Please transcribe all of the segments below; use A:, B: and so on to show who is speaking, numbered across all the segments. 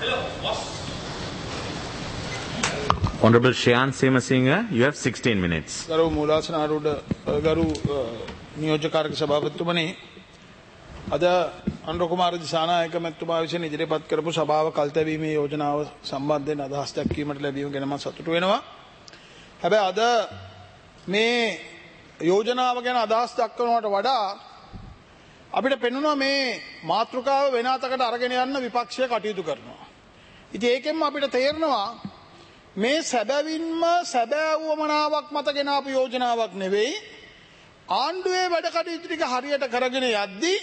A: Honorable Shayan Semasinghe, you have 16 minutes.
B: ගරු මූලාසන ආරූඪ ගරු නියෝජ්‍යකාරක සභාපතිතුමනි අද අනුර කුමාර දිසානායක මැතිතුමා විසින් ඉදිරිපත් කරපු සභාව කල්තැවීමේ යෝජනාව සම්බන්ධයෙන් අදහස් දක්වීමට ලැබීම ගැන මම සතුටු වෙනවා. හැබැයි අද මේ යෝජනාව ගැන අදහස් දක්වනවට වඩා අපිට පෙනුණා මේ මාතෘකාව වෙන අතකට අරගෙන යන්න විපක්ෂය කටයුතු කරනවා. ඉතින් ඒකෙන්ම අපිට තේරෙනවා මේ සැබවින්ම සැබෑ වුවමනාවක් මත ගෙන ආපු යෝජනාවක් නෙවෙයි. ආණ්ඩුවේ වැඩ කටයුතු ටික හරියට කරගෙන යද්දී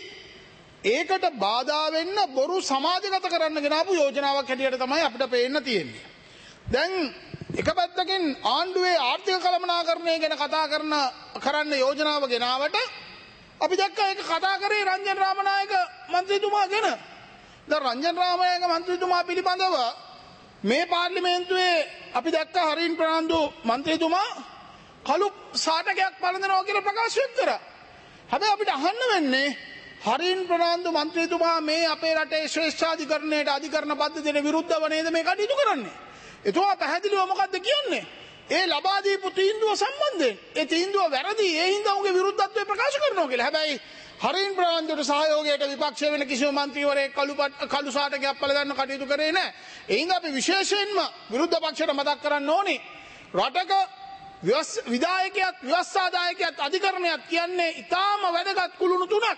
B: ඒකට බාධා වෙන්න බොරු සමාජගත කරන්න ගෙන ආපු යෝජනාවක් හැටියට තමයි අපිට පේන්න තියෙන්නේ. දැන් එක පැත්තකින් ආණ්ඩුවේ ආර්ථික කළමනාකරණය ගැන කතා කරන්න යෝජනාව ගෙනාවට අපි දැක්කා ඒක කතා කරේ රංජන් රාමනායක මන්ත්‍රීතුමා ගැන. දැන් රංජන් රාමනායක මන්ත්‍රීතුමා පිළිබඳව මේ පාර්ලිමේන්තුවේ අපි දැක්කා හරින් ප්‍රනාන්දු මන්ත්‍රීතුමා කළු සාටකයක් පළඳනවා කියලා ප්‍රකාශ කරා. හැබැයි අපිට අහන්න වෙන්නේ හරින් ප්‍රනාන්දු මන්ත්‍රීතුමා මේ අපේ රටේ ශ්‍රේෂ්ඨාධිකරණයට අධිකරණ පද්ධතියට විරුද්ධව නේද මේ කටයුතු කරන්නේ? එතුමා පැහැදිලිව මොකද්ද කියන්නේ? ඒ ලබා දීපු තීන්දුව සම්බන්ධයෙන් ඒ තීන්දුව වැරදි ඒ හින්දා උගේ විරුද්ධත්වය ප්‍රකාශ කරනවා කියලා. හැබැයි හරින් ප්‍රනාන්දුට සහයෝගයට විපක්ෂ වෙන කිසිම මන්ත්‍රීවරයෙක් කළු සාටකයක් පළඳන්න කටයුතු කරේ නැහැ. ඒ හින්දා අපි විශේෂයෙන්ම විරුද්ධ පක්ෂයට මතක් කරන්න ඕනේ රටක විධායකයක් ව්‍යවස්ථාදායකයක් අධිකරණයක් කියන්නේ ඉතාම වැදගත් කුළුණු තුනක්.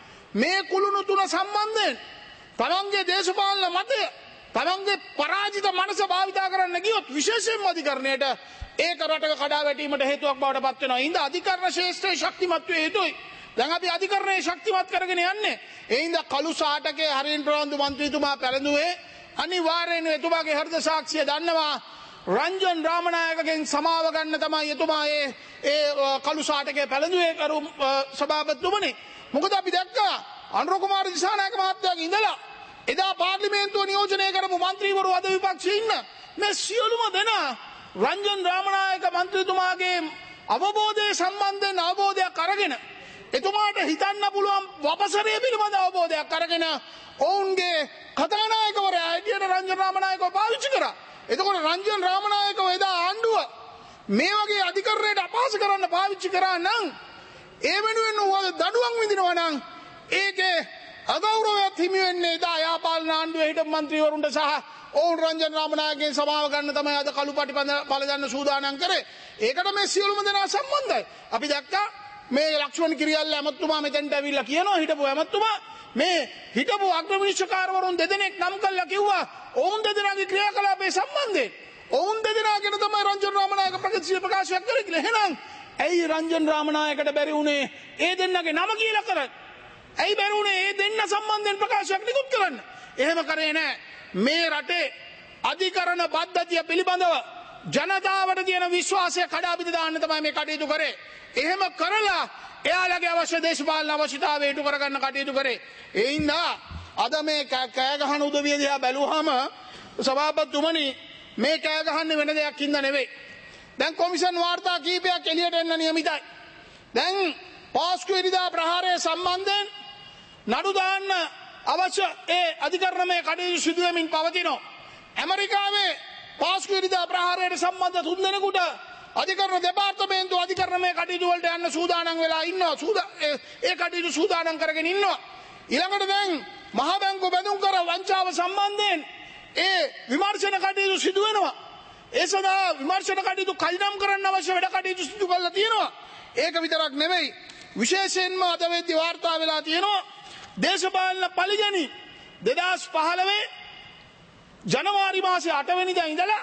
B: මේ කුළුණු තුන සම්බන්ධයෙන් තමන්ගේ දේශපාලන මතය තමන්ගේ පරාජිත මනස භාවිතා කරන්න ගියොත් විශේෂයෙන්ම අධිකරණයට ඒක රටක කඩා වැටීමට හේතුවක් බවට පත් වෙනවා. ඒ හින්දා අධිකරණ ශාස්ත්‍රයේ ශක්තිමත් වේ යුතුයි. දැන් අපි අධිකරණයේ ශක්තිමත් කරගෙන යන්නේ. ඒ හින්දා කළු සාටකයේ හරින් ප්‍රනාන්දු මන්ත්‍රීතුමා පැලඳුවේ අනිවාර්යයෙන්ම එතුමාගේ හෘද සාක්ෂිය දන්නවා. රංජන් රාමනායකගෙන් සමාව ගන්න තමයි එතුමා ඒ කළු සාටකයේ පැලඳුවේ කරු සභාපතිතුමනි. මොකද අපි දැක්කා අනුර කුමාර දිසානායක මහත්තයාගේ ඉඳලා එදා පාර්ලිමේන්තුව නියෝජනය කරපු මන්ත්‍රීවරු අද විපක්ෂයේ ඉන්න මේ සියලුම දෙනා රංජන් රාමනායක මන්ත්‍රීතුමාගේ අවබෝධය සම්බන්ධයෙන් අවබෝධයක් අරගෙන එතුමාට හිතන්න පුළුවන් වපසරය පිළිබඳ අවබෝධයක් අරගෙන ඔවුන්ගේ කතානායකවරයා හැටියට රංජන් රාමනායකව පාවිච්චි කරා. එතකොට රංජන් රාමනායකව එදා ආණ්ඩුව මේ වගේ අධිකරණයට අපහාස කරන්න පාවිච්චි කරා නම් ඒ වෙනුවෙන් ඔහු දඩුවම් විඳිනවා නම් ඒකේ අගෞරවයක් හිමි වෙන්නේ එදා යාපාලන ආණ්ඩුවේ හිටපු මන්ත්‍රීවරුන්ට සහ ඔවුන් රංජන් රාමනායකගෙන් සමාව ගන්න තමයි අද කළු පටි පළඳන්න සූදානම් කරේ. ඒකට මේ සියලුම දෙනා සම්බන්ධයි. අපි දැක්කා මේ ලක්ෂ්මන් කිරියල්ල ඇමතුමා මෙතෙන්ට ඇවිල්ලා කියනවා හිටපු ඇමතුමා මේ හිටපු අග්‍රවිනිශ්චයකාරවරුන් දෙදෙනෙක් නම් කළා කිව්වා ඔවුන් දෙදෙනාගේ ක්‍රියාකලාපයේ සම්බන්ධයෙන් ඔවුන් දෙදෙනාගෙන තමයි රංජන් රාමනායක ප්‍රකාශයක් කරේ කියලා. එහෙනම් ඇයි රංජන් රාමනායකට බැරි වුණේ ඒ දෙන්නගේ නම කියලා කරන්න? ඇයි බැරි වුණේ ඒ දෙන්න සම්බන්ධයෙන් ප්‍රකාශයක් නිකුත් කරන්න? එහෙම කරේ නැහැ. මේ රටේ අධිකරණ පද්ධතිය පිළිබඳව ජනතාවට තියෙන විශ්වාසය කඩාපිට දාන්න තමයි මේ කටයුතු කරේ. එහෙම කරලා එයාලගේ අවශ්‍ය දේශපාලන අවශ්‍යතාවය ඉටු කරගන්න කටයුතු කරේ. ඒ හින්දා අද මේ කෑ ගහන උදවිය දිහා බැලුවාම සභාපතිතුමනි මේ කෑ ගහන්නේ වෙන දෙයක් හින්දා නෙවෙයි. දැන් කොමිෂන් වාර්තා කීපයක් එළියට එන්න නියමිතයි. දැන් පාස්කු ඉරිදා ප්‍රහාරය සම්බන්ධයෙන් නඩු දාන්න අවශ්‍ය ඒ අධිකරණමය කටයුතු සිදු වෙමින් පවතිනවා. ඇමරිකාවේ පාස්කු ඉරිදා ප්‍රහාරයට සම්බන්ධ 3 දෙනෙකුට අධිකරණ දෙපාර්තමේන්තුව අධිකරණමය කටයුතු වලට යන්න සූදානම් වෙලා ඉන්නවා. ඒ කටයුතු සූදානම් කරගෙන ඉන්නවා. ඊළඟට දැන් මහ බැංකුව බැඳුම් කර වංචාව සම්බන්ධයෙන් ඒ විමර්ශන කටයුතු සිදු වෙනවා. ඒ සඳහා විමර්ශන කටයුතු කල්නම් කරන්න අවශ්‍ය වැඩ කටයුතු සිදු කරලා තියෙනවා. ඒක විතරක් නෙවෙයි විශේෂයෙන්ම අද වෙද්දී වාර්තා වෙලා තියෙනවා දේශපාලන පරිගණි 2015 ජනවාරි මාසේ 8 වෙනිදා ඉඳලා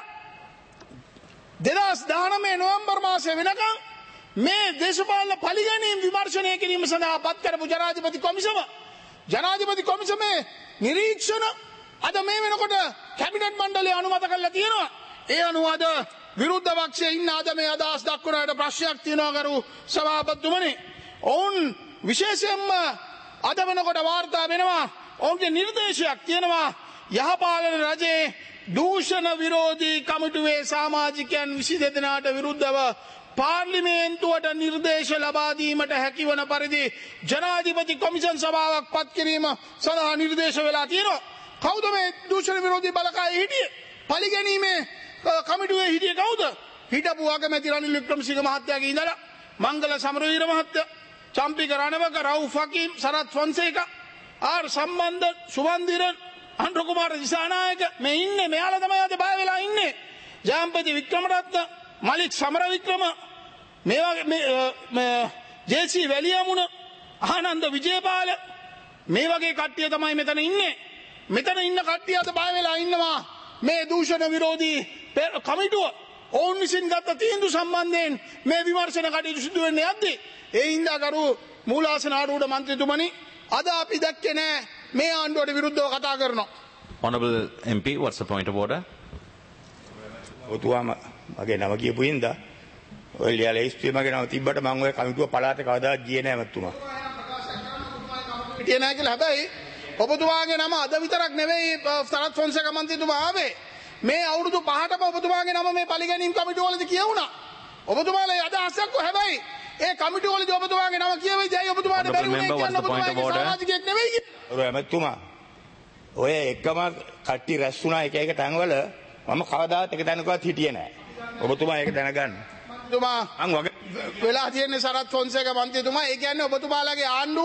B: 2019 නොවැම්බර් මාසේ වෙනකම් මේ දේශපාලන පරිගණීම් විමර්ශනය කිරීම සඳහා පත් කරපු ජනාධිපති කොමිසමේ නිරීක්ෂණ අද මේ වෙනකොට කැබිනට් මණ්ඩලය අනුමත කරලා තියෙනවා. ඒ අනුව අද විරුද්ධ පක්ෂයේ ඉන්න අද මේ අදහස් දක්වනට ප්‍රශ්නයක් තියෙනවා කරු සභාපතිතුමනි. ඔවුන් විශේෂයෙන්ම අද වෙනකොට වාර්තා වෙනවා ඔවුන්ගේ නිර්දේශයක් තියෙනවා යහපාලන රජයේ දූෂණ විරෝධී කමිටුවේ සමාජිකයන් 22 දෙනාට විරුද්ධව පාර්ලිමේන්තුවට නිර්දේශ ලබා දීමට හැකිවන පරිදි ජනාධිපති කොමිෂන් සභාවක් පත් කිරීම සඳහා නිර්දේශ වෙලා තියෙනවා. කවුද මේ දූෂණ විරෝධී බලකායේ හිටියේ? පරිගැනීමේ කමිටුවේ හිටියේ කවුද? හිටපු අගමැති රනිල් වික්‍රමසිංහ මහත්තයාගේ ඉඳලා මංගල සමරවීර මහත්තයා, චම්පික රණවක, රවුෆ් හකීම්, සරත් ෆොන්සේකා, ආර් සම්බන්ධ, සුවන්දිරන්, අනුර කුමාර දිසානායක මේ ඉන්නේ. මෙයාලා තමයි අද බය වෙලා ඉන්නේ. ජයම්පති වික්‍රමරත්න, මලික් සමරවික්‍රම, මේ වගේ ජේසී වැලියමුණ, ආනන්ද විජේපාල මේ වගේ කට්ටිය තමයි මෙතන ඉන්නේ. මෙතන ඉන්න කට්ටිය අද බය වෙලා ඉන්නවා මේ දූෂණ විරෝධී කමිටුව ඔවුන් විසින් ගත්ත තීන්දුව සම්බන්ධයෙන් මේ විමර්ශන කටයුතු සිදු වෙන්නේ නැද්ද? ඒ හින්දා ගරු මූලාසන ආරූඪ මන්ත්‍රීතුමනි, අද අපි දැක්කේ නෑ මේ ආණ්ඩුවට විරුද්ධව කතා කරනවා.
A: Honorable MP, what's the point of order?
C: ඔතුවා මගේ නම කියපු හින්දා ඔය ලියලා ඉස්තුවේ මගේ නම තිබ්බට මම ඔය කමිටුව පළාතේ කවදාවත් ගියේ නෑ මතුමා.
B: හිටියේ නෑ කියලා. හැබැයි ඔබතුමාගේ නම අද විතරක් නෙවෙයි සරත් ෆොන්සේකා මන්ත්‍රීතුමා ආවේ. මේ අවුරුදු 5ටම ඔබතුමාගේ නම මේ පරිගැනීම් කමිටුව වලදී කියවුණා. ඔබතුමාලා අදහසක් හැබැයි ඒ කමිටුව වලදී ඔබතුමාගේ නම කියවෙයිද? ඇයි ඔබතුමාට බැරි වුණේ කියන්න? ඔබතුමාගේ සමාජිකයෙක් නෙවෙයි.
C: මතුමා ඔය එකම කට්ටි රැස් වුණා එක එක තැන්වල මම කවදාවත් එක තැනකවත් හිටියේ නෑ. ඔබතුමා ඒක දැනගන්න.
B: ඔබතුමා මං වගේ වෙලා තියෙන්නේ සරත් ෆොන්සේකා මන්ත්‍රීතුමා. ඒ කියන්නේ ඔබතුමාලාගේ ආණ්ඩුව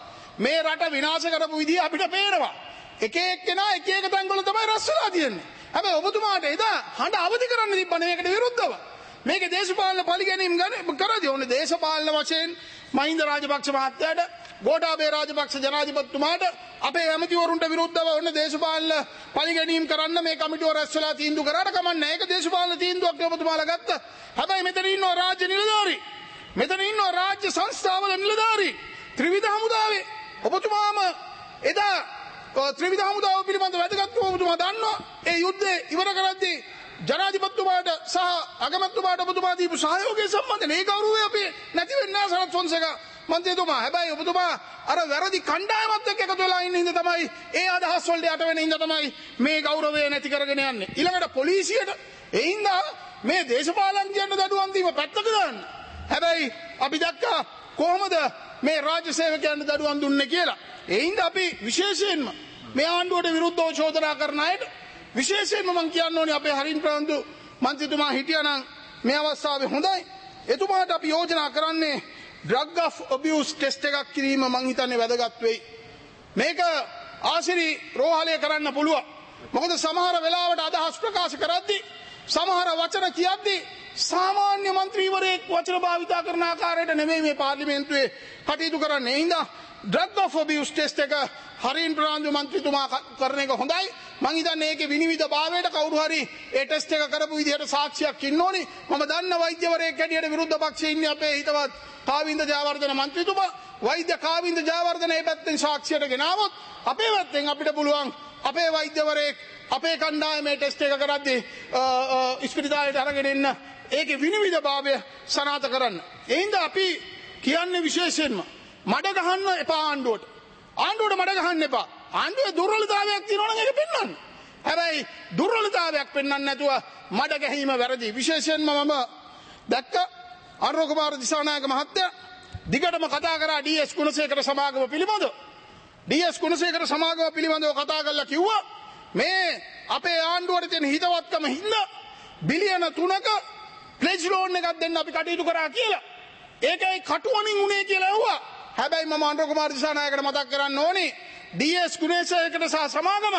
B: මේ රට විනාශ කරපු විදිය අපිට පේනවා. එක එක්කෙනා එක එක තැන්වල තමයි රැස් වෙලා තියෙන්නේ. හැබැයි ඔබතුමාට එදා හඬ අවදි කරන්න තිබ්බනේ මේකට විරුද්ධව. මේක දේශපාලන පරිගැනීම් කරදී ඕනේ දේශපාලන වශයෙන් මහින්ද රාජපක්ෂ මහත්තයාට, ගෝඨාභය රාජපක්ෂ ජනාධිපතිතුමාට, අපේ ඇමතිවරුන්ට විරුද්ධව ඕනේ දේශපාලන පරිගැනීම් කරන්න මේ කමිටුව රැස් වෙලා තීන්දුව කරාට කමන්නේ. ඒක දේශපාලන තීන්දුවක් ඔබතුමාලා ගත්තා. හැබැයි මෙතන ඉන්නවා රාජ්‍ය නිලධාරී. මෙතන ඉන්නවා රාජ්‍ය සංස්ථාවල නිලධාරී. ත්‍රිවිධ හමුදාවේ ඔබතුමාම එදා ත්‍රිවිධ හමුදාව පිළිබඳ වැදගත්කම ඔබතුමා දන්නවා. ඒ යුද්ධේ ඉවර කරද්දී ජනාධිපතිතුමාට සහ අගමැතිතුමාට ඔබතුමා දීපු සහයෝගය සම්බන්ධයෙන් ඒ ගෞරවය අපි නැති වෙන්නේ නැහැ සරත් ෆොන්සේකා මන්ත්‍රීතුමා. හැබැයි ඔබතුමා අර වැරදි කණ්ඩායමත් එක්ක එකතු වෙලා ඉන්න හින්දා තමයි ඒ අදහස් වලට යට වෙන හින්දා තමයි මේ ගෞරවය නැති කරගෙන යන්නේ. ඊළඟට පොලිසියට ඒ හින්දා මේ දේශපාලනඥයන්ට දඩුවම් දීම පැත්තක දාන්න. හැබැයි අපි දැක්කා කොහොමද මේ රාජ්‍ය සේවකයන්ට දඩුවම් දුන්නේ කියලා. ඒ හින්දා අපි විශේෂයෙන්ම මේ ආණ්ඩුවට විරුද්ධව චෝදනා කරන අයට විශේෂයෙන්ම මම කියන්න ඕනේ අපේ හරින් ප්‍රාන්දු මන්ත්‍රීතුමා හිටියානම් මේ අවස්ථාවේ හොඳයි. එතුමාට අපි යෝජනා කරන්නේ drug of abuse test එකක් කිරීම මං හිතන්නේ වැදගත් වෙයි. මේක ආසිරි රෝහලේ කරන්න පුළුවන්. මොකද සමහර වෙලාවට අදහස් ප්‍රකාශ කරද්දී සමහර වචන කියද්දී සාමාන්‍ය මන්ත්‍රීවරයෙක් වචන භාවිතා කරන ආකාරයට නෙමෙයි මේ පාර්ලිමේන්තුවේ කටයුතු කරන්නේ. ඒ හින්දා drug of abuse test එක හරින් ප්‍රාන්දු මන්ත්‍රීතුමා කරන එක හොඳයි. මං හිතන්නේ ඒකේ විනිවිද භාවයට කවුරු හරි ඒ ටෙස්ට් එක කරපු විදිහට සාක්ෂියක් ඉන්න ඕනි. මම දන්න වෛද්‍යවරයෙක් හැටියට විරුද්ධ පක්ෂයේ ඉන්නේ අපේ හිතවත් කාවින්ද ජයවර්ධන මන්ත්‍රීතුමා. වෛද්‍ය කාවින්ද ජයවර්ධන මේ පැත්තෙන් සාක්ෂියට ගෙනාවොත් අපේ පැත්තෙන් අපිට පුළුවන් අපේ වෛද්‍යවරයෙක් අපේ කණ්ඩායමේ ටෙස්ට් එක කරද්දී ඉස්පිරිතාලයට අරගෙන එන්න ඒකේ විනිවිද භාවය සනාථ කරන්න. ඒ හින්දා අපි කියන්නේ විශේෂයෙන්ම මඩ ගහන්න එපා ආණ්ඩුවට. ආණ්ඩුවට මඩ ගහන්න එපා. ආණ්ඩුවේ දුර්වලතාවයක් තියෙනවා නම් ඒක පෙන්වන්න. හැබැයි දුර්වලතාවයක් පෙන්වන්න නැතුව මඩ ගැහිම වැරදි. විශේෂයෙන්ම මම දැක්ක අනුර කුමාර දිසානායක මහත්තයා දිගටම කතා කරා ඩී.එස්. ගුණසේකර සමාගම පිළිබඳව. ඩී.එස්. ගුණසේකර සමාගම පිළිබඳව කතා කරලා කිව්වා මේ අපේ ආණ්ඩුවට තියෙන හිතවත්කම හින්දා බිලියන 3ක ප්ලෙජ් ලෝන් එකක් දෙන්න අපි කටයුතු කරා කියලා. ඒකයි කටුවණින් උනේ කියලා ඇහුවා. හැබැයි මම අනුර කුමාර දිසානායකට මතක් කරන්න ඕනේ ඩී.එස්. ගුණසේකර සහ සමාගම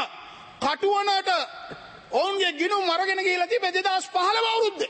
B: කටුවනට ඔවුන්ගේ ගිණුම් අරගෙන ගිහිලා තිබේ 2015 අවුරුද්දේ.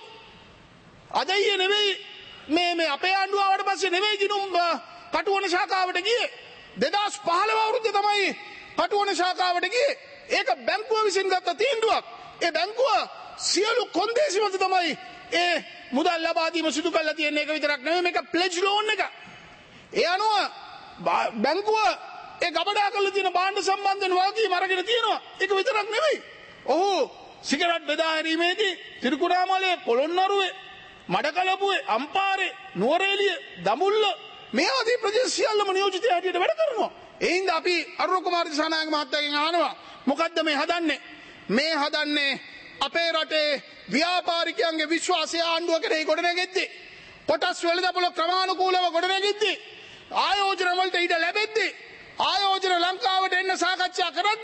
B: අද ඊයේ නෙවෙයි මේ අපේ ආණ්ඩුව ආවට පස්සේ නෙවෙයි ගිණුම් කටුවන ශාඛාවට ගියේ. 2015 අවුරුද්දේ තමයි කටුවන ශාඛාවට ගියේ. ඒක බැංකුව විසින් ගත්ත තීන්දුවක්. ඒ බැංකුව සියලු කොන්දේසි මත තමයි ඒ මුදල් ලබා දීම සිදු කරලා තියෙන එක විතරක් නෙවෙයි මේක ප්ලෙජ් ලෝන් එක. ඒ අනුව බැංකුව ඒ ගබඩා කරලා තියෙන භාණ්ඩ සම්බන්ධයෙන් වගකීම් අරගෙන තියෙනවා. ඒක විතරක් නෙවෙයි. ඔහු සිගරට් බෙදා හැරීමේදී තිරිකුණාමලයේ පොළොන්නරුවේ මඩකලපුවේ අම්පාරේ නුවරඑළිය දඹුල්ල මේ ආදී ප්‍රදේශ සියල්ලම නියෝජිතය හැටියට වැඩ කරනවා. ඒ හින්දා අපි අරුණ කුමාර දිසානායක මහත්තයාගෙන් අහනවා මොකද්ද මේ හදන්නේ? මේ හදන්නේ අපේ රටේ ව්‍යාපාරිකයන්ගේ විශ්වාසය ආණ්ඩුව කෙරෙහි ගොඩනැගෙද්දී කොටස් වෙළඳපොළ ක්‍රමානුකූලව ගොඩනැගෙද්දී ආයෝජන වලට ඉඩ ලැබෙද්දී ආයෝජන ලංකාවට එන්න සාකච්ඡා කරද්දී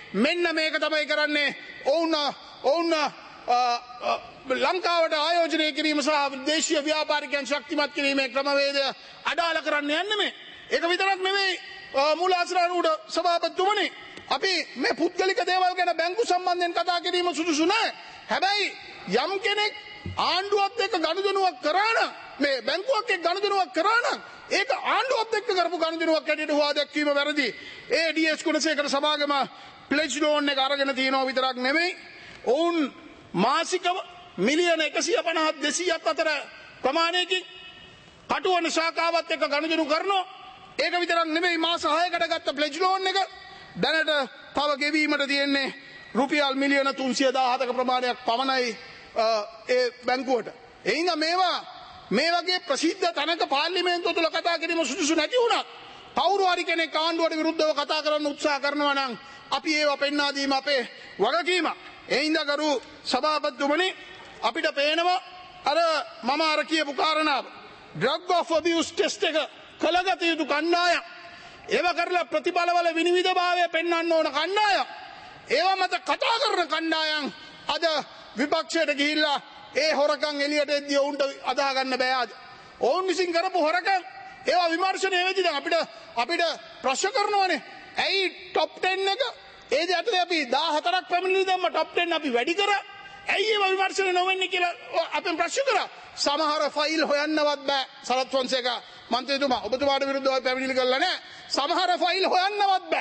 B: මෙන්න මේක තමයි කරන්නේ ඔවුන් ලංකාවට ආයෝජනය කිරීම සහ දේශීය ව්‍යාපාරිකයන් ශක්තිමත් කිරීමේ ක්‍රමවේදය අඩාල කරන්න යන්නේ මේ. ඒක විතරක් නෙමෙයි මූලාශ්‍රාරූඪ සභාපතිතුමනි අපි මේ පුද්ගලික දේවල් ගැන බැංකු සම්බන්ධයෙන් කතා කිරීම සුදුසු නැහැ. හැබැයි යම් කෙනෙක් ආණ්ඩුවත් එක්ක ගනුදෙනුවක් කරා නම් මේ බැංකුවක් එක්ක ගනුදෙනුවක් කරා නම් ඒක ආණ්ඩුවත් එක්ක කරපු ගනුදෙනුවක් ඇටියට හොවා දැක්වීම වැරදි. ඒ ඩී.එස්. ගුණසේකර සමාගම ප්ලෙජ් ලෝන් එක අරගෙන තියෙනවා විතරක් නෙමෙයි. ඔවුන් මාසිකව මිලියන 150 200ක් අතර ප්‍රමාණයකින් කටුවන ශාඛාවත් එක්ක ගනුදෙනු කරනවා. ඒක විතරක් නෙමෙයි මාස 6කට ගත්ත ප්ලෙජ් ලෝන් එක දැනට තව ගෙවීමට තියෙන්නේ රුපියල් මිලියන 317ක ප්‍රමාණයක් පමණයි ඒ බැංකුවට. එයින් මේ වගේ ප්‍රසිද්ධ තැනක පාර්ලිමේන්තුව තුළ කතා කිරීම සුදුසු නැති වුණත් කවුරු හරි කෙනෙක් ආණ්ඩුවට විරුද්ධව කතා කරන්න උත්සාහ කරනවා නම් අපි ඒව පෙන්වා දීම අපේ වගකීම. එයින්ද ගරු සභාපතිතුමනි අපිට පේනවා මම අර කියපු කාරණාව ඩ්‍රග් ඔෆ් අබියුස් ටෙස්ට් එක කළගත යුතු කණ්ඩායම් ඒව කරලා ප්‍රතිඵලවල විනිවිදභාවය පෙන්වන්න ඕන කණ්ඩායම් ඒව මත කතා කරන කණ්ඩායම් අද විපක්ෂයට ගිහිල්ලා ඒ හොරකම් එළියට එද්දී ඔවුන්ට අදා ගන්න බෑ අද. ඔවුන් විසින් කරපු හොරකම් ඒවා විමර්ශනය වෙද්දී දැන් අපිට ප්‍රශ්න කරනවානේ. ඇයි টপ 10 එක ඒ දෙයටදී අපි 14ක් පැමිණිලි දැම්ම টপ 10 අපි වැඩි කරා. ඇයි ඒවා විමර්ශනය නොවෙන්නේ කියලා අපෙන් ප්‍රශ්න කරා. සමහර ෆයිල් හොයන්නවත් බෑ. සරත් ෆොන්සේකා මන්ත්‍රීතුමා ඔබතුමාට විරුද්ධව පැමිණිලි කළා නෑ. සමහර ෆයිල් හොයන්නවත් බෑ.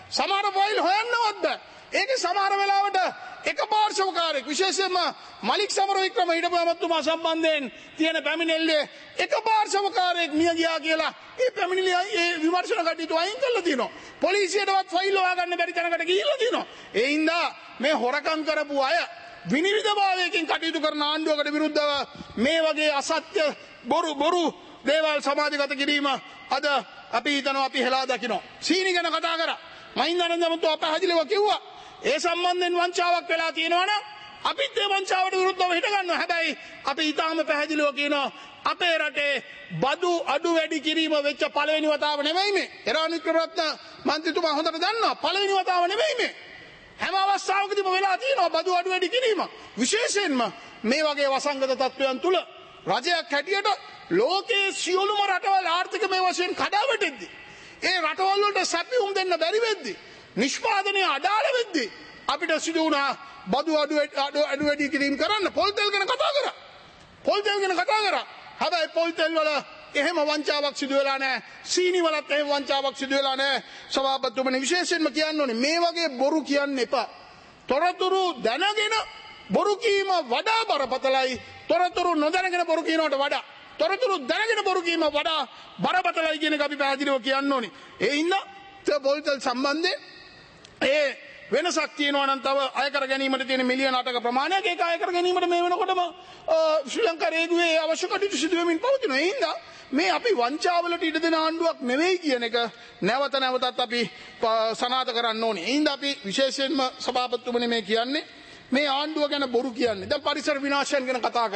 B: ඒකේ සමහර වෙලාවට එක පාර්ශවකාරයෙක් විශේෂයෙන්ම මලික් සමරවික්‍රම හිටපු ඇමතුමා සම්බන්ධයෙන් තියෙන පැමිණිල්ලේ එක පාර්ශවකාරයෙක් මිය ගියා කියලා ඒ පැමිණිලි ඒ විමර්ශන කටයුතු අයින් කරලා තියෙනවා. පොලිසියටවත් ෆයිල් හොයාගන්න බැරි තැනකට ගිහිල්ලා තියෙනවා. ඒ හින්දා මේ හොරකම් කරපු අය විනිවිදභාවයකින් කටයුතු කරන ආණ්ඩුවකට විරුද්ධව මේ වගේ අසත්‍ය බොරු දේවල් සමාජගත කිරීම අද අපි හිතනවා අපි හෙලා දකිනවා. සීනි ගැන කතා කරා. මහින්දානන්ද මහත්මයා පැහැදිලිව කිව්වා ඒ සම්බන්ධයෙන් වංචාවක් වෙලා තියෙනවා නම් අපිත් ඒ වංචාවට විරුද්ධව හිට ගන්නවා. හැබැයි අපි ඊටාම පැහැදිලිව කියනවා අපේ රටේ බදු අඩු වැඩි කිරීම වෙච්ච පළවෙනි වතාව නෙමෙයි මේ. එරාණ වික්‍රමරත්න මන්ත්‍රීතුමා හොඳට දන්නවා පළවෙනි වතාව නෙමෙයි මේ. හැම අවස්ථාවකදීම වෙලා තියෙනවා බදු අඩු වැඩි කිරීම. විශේෂයෙන්ම මේ වගේ වසංගත තත්ත්වයන් තුල රජයක් හැටියට ලෝකයේ සියලුම රටවල් ආර්ථිකමය වශයෙන් කඩාවැටෙද්දී ඒ රටවල් වලට සැපයුම් දෙන්න බැරි වෙද්දී නිෂ්පාදනය අඩාල වෙද්දී අපිට සිදු වුණා බදු අඩු වැඩි කිරීම කරන්න. පොල් තෙල් ගැන කතා කරා. හැබැයි පොල් තෙල් වල එහෙම වංචාවක් සිදු වෙලා නැහැ. සීනි වලත් එහෙම වංචාවක් සිදු වෙලා නැහැ. සභාපතිතුමනි විශේෂයෙන්ම කියන්න ඕනේ මේ වගේ බොරු කියන්න එපා. තොරතුරු දැනගෙන බොරු කීම වඩා බරපතලයි තොරතුරු නොදැනගෙන බොරු කියනවට වඩා. තොරතුරු දැනගෙන බොරු කීම වඩා බරපතලයි කියන එක අපි පැහැදිලිව කියන්න ඕනේ. ඒ හින්දා පොල් තෙල් සම්බන්ධයෙන් ඒ වෙනසක් තියෙනවා නම් තව අය කර ගැනීමට තියෙන මිලියන 8ක ප්‍රමාණයක් ඒක අය කර ගැනීමට මේ වෙනකොටම ශ්‍රී ලංකා රේගුවේ අවශ්‍ය කටයුතු සිදු වෙමින් පවතිනවා. ඒ හින්දා මේ අපි වංචාවලට ඉඩ දෙන ආණ්ඩුවක් නෙවෙයි කියන එක නැවතත් අපි සනාථ කරන්න ඕනේ. ඒ හින්දා අපි විශේෂයෙන්ම සභාපතිතුමනි මේ කියන්නේ මේ ආණ්ඩුව ගැන බොරු කියන්නේ. දැන් පරිසර විනාශයන් ගැන කතා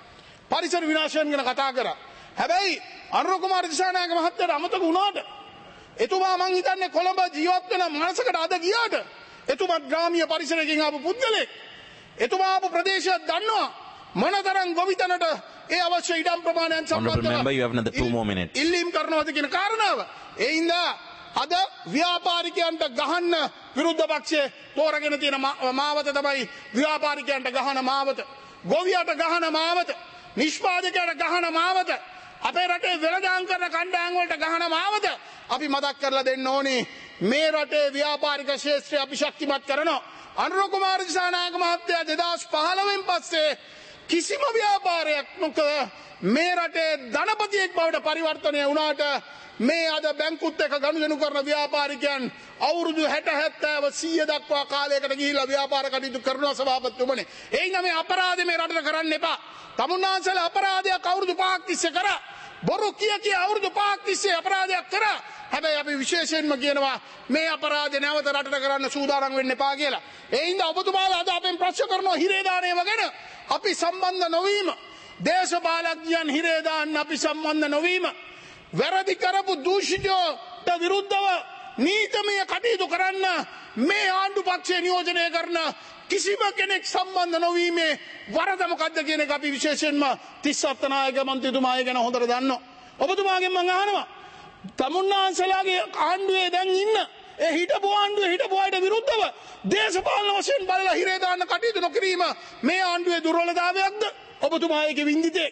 B: කරා. හැබැයි අනුර කුමාර දිසානායක මහත්තයාට අමතක වුණාට එතුමා මං හිතන්නේ කොළඹ ජීවත් වෙන මානසකට අද ගියාට එතුමා ග්‍රාමීය පරිසරයකින් ආපු පුද්ගලෙක්. එතුමා ආපු ප්‍රදේශයක් දන්නවා මොනතරම් ගොවිතැනට ඒ අවශ්‍ය ඉඩම් ප්‍රමාණයන් සම්බන්ධව ඉල්ලීම් කරනවද කියන කාරණාව. ඒ හින්දා අද ව්‍යාපාරිකයන්ට ගහන්න විරුද්ධ පක්ෂයේ තෝරගෙන තියෙන මාවත තමයි ව්‍යාපාරිකයන්ට ගහන මාවත. ගොවියට ගහන මාවත. නිෂ්පාදකයට ගහන මාවත. අපේ රටේ වෙළඳාම් කරන කණ්ඩායම් වලට ගහන මාවත. අපි මතක් කරලා දෙන්න ඕනේ මේ රටේ ව්‍යාපාරික ශාස්ත්‍රය අපි ශක්තිමත් කරනවා. අනුර කුමාර දිසානායක මහත්තයා 2015න් පස්සේ කිසිම ව්‍යාපාරයක් නොකර මේ රටේ ධනපතියෙක් බවට පරිවර්තනය වුණාට මේ අද බැංකුත් එක්ක ගනුදෙනු කරන ව්‍යාපාරිකයන් අවුරුදු 60 70 100 දක්වා කාලයකට ගිහිල්ලා ව්‍යාපාර කටයුතු කරනවා සභාපතිතුමනි. ඒ හින්දා මේ අපරාධය මේ රටට කරන්න එපා. තමුන්නාන්සලා අපරාධයක් අවුරුදු 5ක් තිස්සේ කරා. බොරු කිය අවුරුදු 5ක් තිස්සේ අපරාධයක් කරා. හැබැයි අපි විශේෂයෙන්ම කියනවා මේ අපරාධය නැවත රටට කරන්න සූදානම් වෙන්න එපා කියලා. ඒ හින්දා ඔබතුමාලා අද අපෙන් ප්‍රශ්න කරනවා හිරේ දානේව ගැන. අපි සම්බන්ධ නොවීම, දේශපාලඥයන් හිරේ දාන්න අපි සම්බන්ධ නොවීම, වැරදි කරපු දූෂිතයට විරුද්ධව නීතමය කටයුතු කරන්න මේ ආණ්ඩු පක්ෂය නියෝජනය කරන කිසිම කෙනෙක් සම්බන්ධ නොවීමේ වරද මොකද්ද කියන එක අපි විශේෂයෙන්ම තිස්ස අත්තනායක මන්ත්‍රීතුමාය ගැන හොඳට දන්නවා. ඔබතුමාගෙන් මම අහනවා තමුන්නාන්සලාගේ ආණ්ඩුවේ දැන් ඉන්න ඒ හිටපු ආණ්ඩුවේ හිටපු අයට විරුද්ධව දේශපාලන වශයෙන් බලලා හිරේ දාන්න කටයුතු නොකිරීම මේ ආණ්ඩුවේ දුර්වලතාවයක්ද? ඔබතුමාගේ වින්දිතේ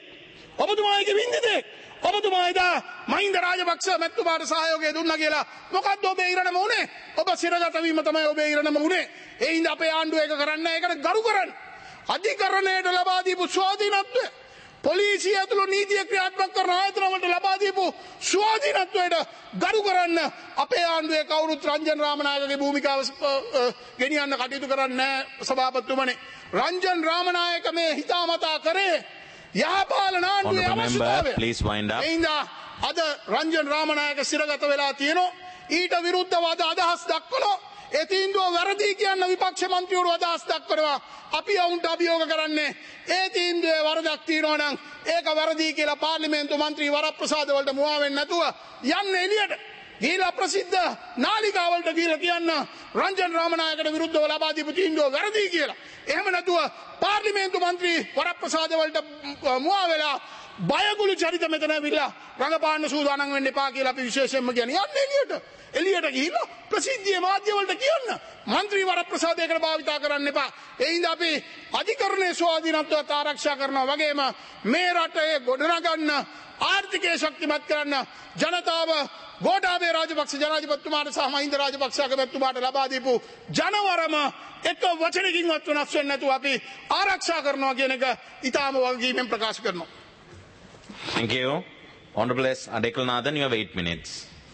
B: ඔබතුමා එදා මහින්ද රාජපක්ෂ මැතිතුමාට සහයෝගය දුන්නා කියලා මොකද්ද ඔබේ ඉරණම උනේ? ඔබ සිරගත වීම තමයි ඔබේ ඉරණම උනේ. ඒ හින්දා අපේ ආණ්ඩුව ඒක කරන්න ඒකට ගරු කරන්න. අධිකරණයට ලබා දීපු ස්වාධීනත්වය පොලිසිය ඇතුළු නීතිය ක්‍රියාත්මක කරන ආයතන වලට ලබා දීපු ස්වාධීනත්වයට ගරු කරන්න අපේ ආණ්ඩුවේ කවුරුත් රංජන් රාමනායකගේ භූමිකාව ගෙනියන්න කටයුතු කරන්නේ නැහැ සභාපතිතුමනි. රංජන් රාමනායක මේ හිතාමතා කරේ යහපාලන ආණ්ඩුවේ අවශ්‍යතාවය. එයින්දා අද රංජන් රාමනායක සිරගත වෙලා තියෙනවා. ඊට විරුද්ධව අදහස් දක්වනවා. ඒ තීන්දුව වැරදි කියන්න විපක්ෂ මන්ත්‍රීවරු අදහස් දක්වනවා. අපි ඔවුන්ට අභියෝග කරන්නේ ඒ තීන්දුවේ වරදක් තියෙනවා නම් ඒක වැරදි කියලා පාර්ලිමේන්තු මන්ත්‍රී වරප්‍රසාද වලට මුවා වෙන්නේ නැතුව යන්න එළියට. ගිහිලා ප්‍රසිද්ධ නාලිකාවලට ගිහිලා කියන්න රංජන් රාමනායකට විරුද්ධව ලබා දීපු තීන්දුව වැරදි කියලා. එහෙම නැතුව පාර්ලිමේන්තු මන්ත්‍රී වරප්‍රසාද වලට මුවා වෙලා බයගුළු චරිත මෙතන ඇවිල්ලා රඟපාන්න සූදානම් වෙන්න එපා කියලා අපි විශේෂයෙන්ම කියන්නේ. යන්න එළියට ගිහිල්ලා ප්‍රසිද්ධියේ මාධ්‍ය වලට කියන්න මන්ත්‍රී වරප්‍රසාදයකට භාවිතා කරන්න එපා. ඒ හින්දා අපි අධිකරණයේ ස්වාධීනත්වයට ආරක්ෂා කරනවා වගේම මේ රටේ ගොඩනගන්න ආර්ථිකය ශක්තිමත් කරන්න ජනතාව ගෝඨාභය රාජපක්ෂ ජනාධිපතිතුමාට සහ මහින්ද රාජපක්ෂ අගමැතිතුමාට ලබා දීපු ජනවරම එක වචනකින්වත් වෙනස් වෙන්නේ නැතුව අපි ආරක්ෂා කරනවා කියන එක ඊටාම වගකීමෙන් ප්‍රකාශ කරනවා.
A: Thank you. Honorable S. Adekulnathan, you have 8 minutes.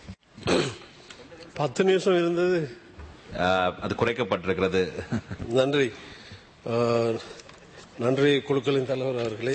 D: 10 நிமிஷம் இருந்தது.
A: அது குறைக்கப்பட்டிருக்கிறது.
D: நன்றி. நன்றி குழுக்களின் தலைவர் அவர்களே.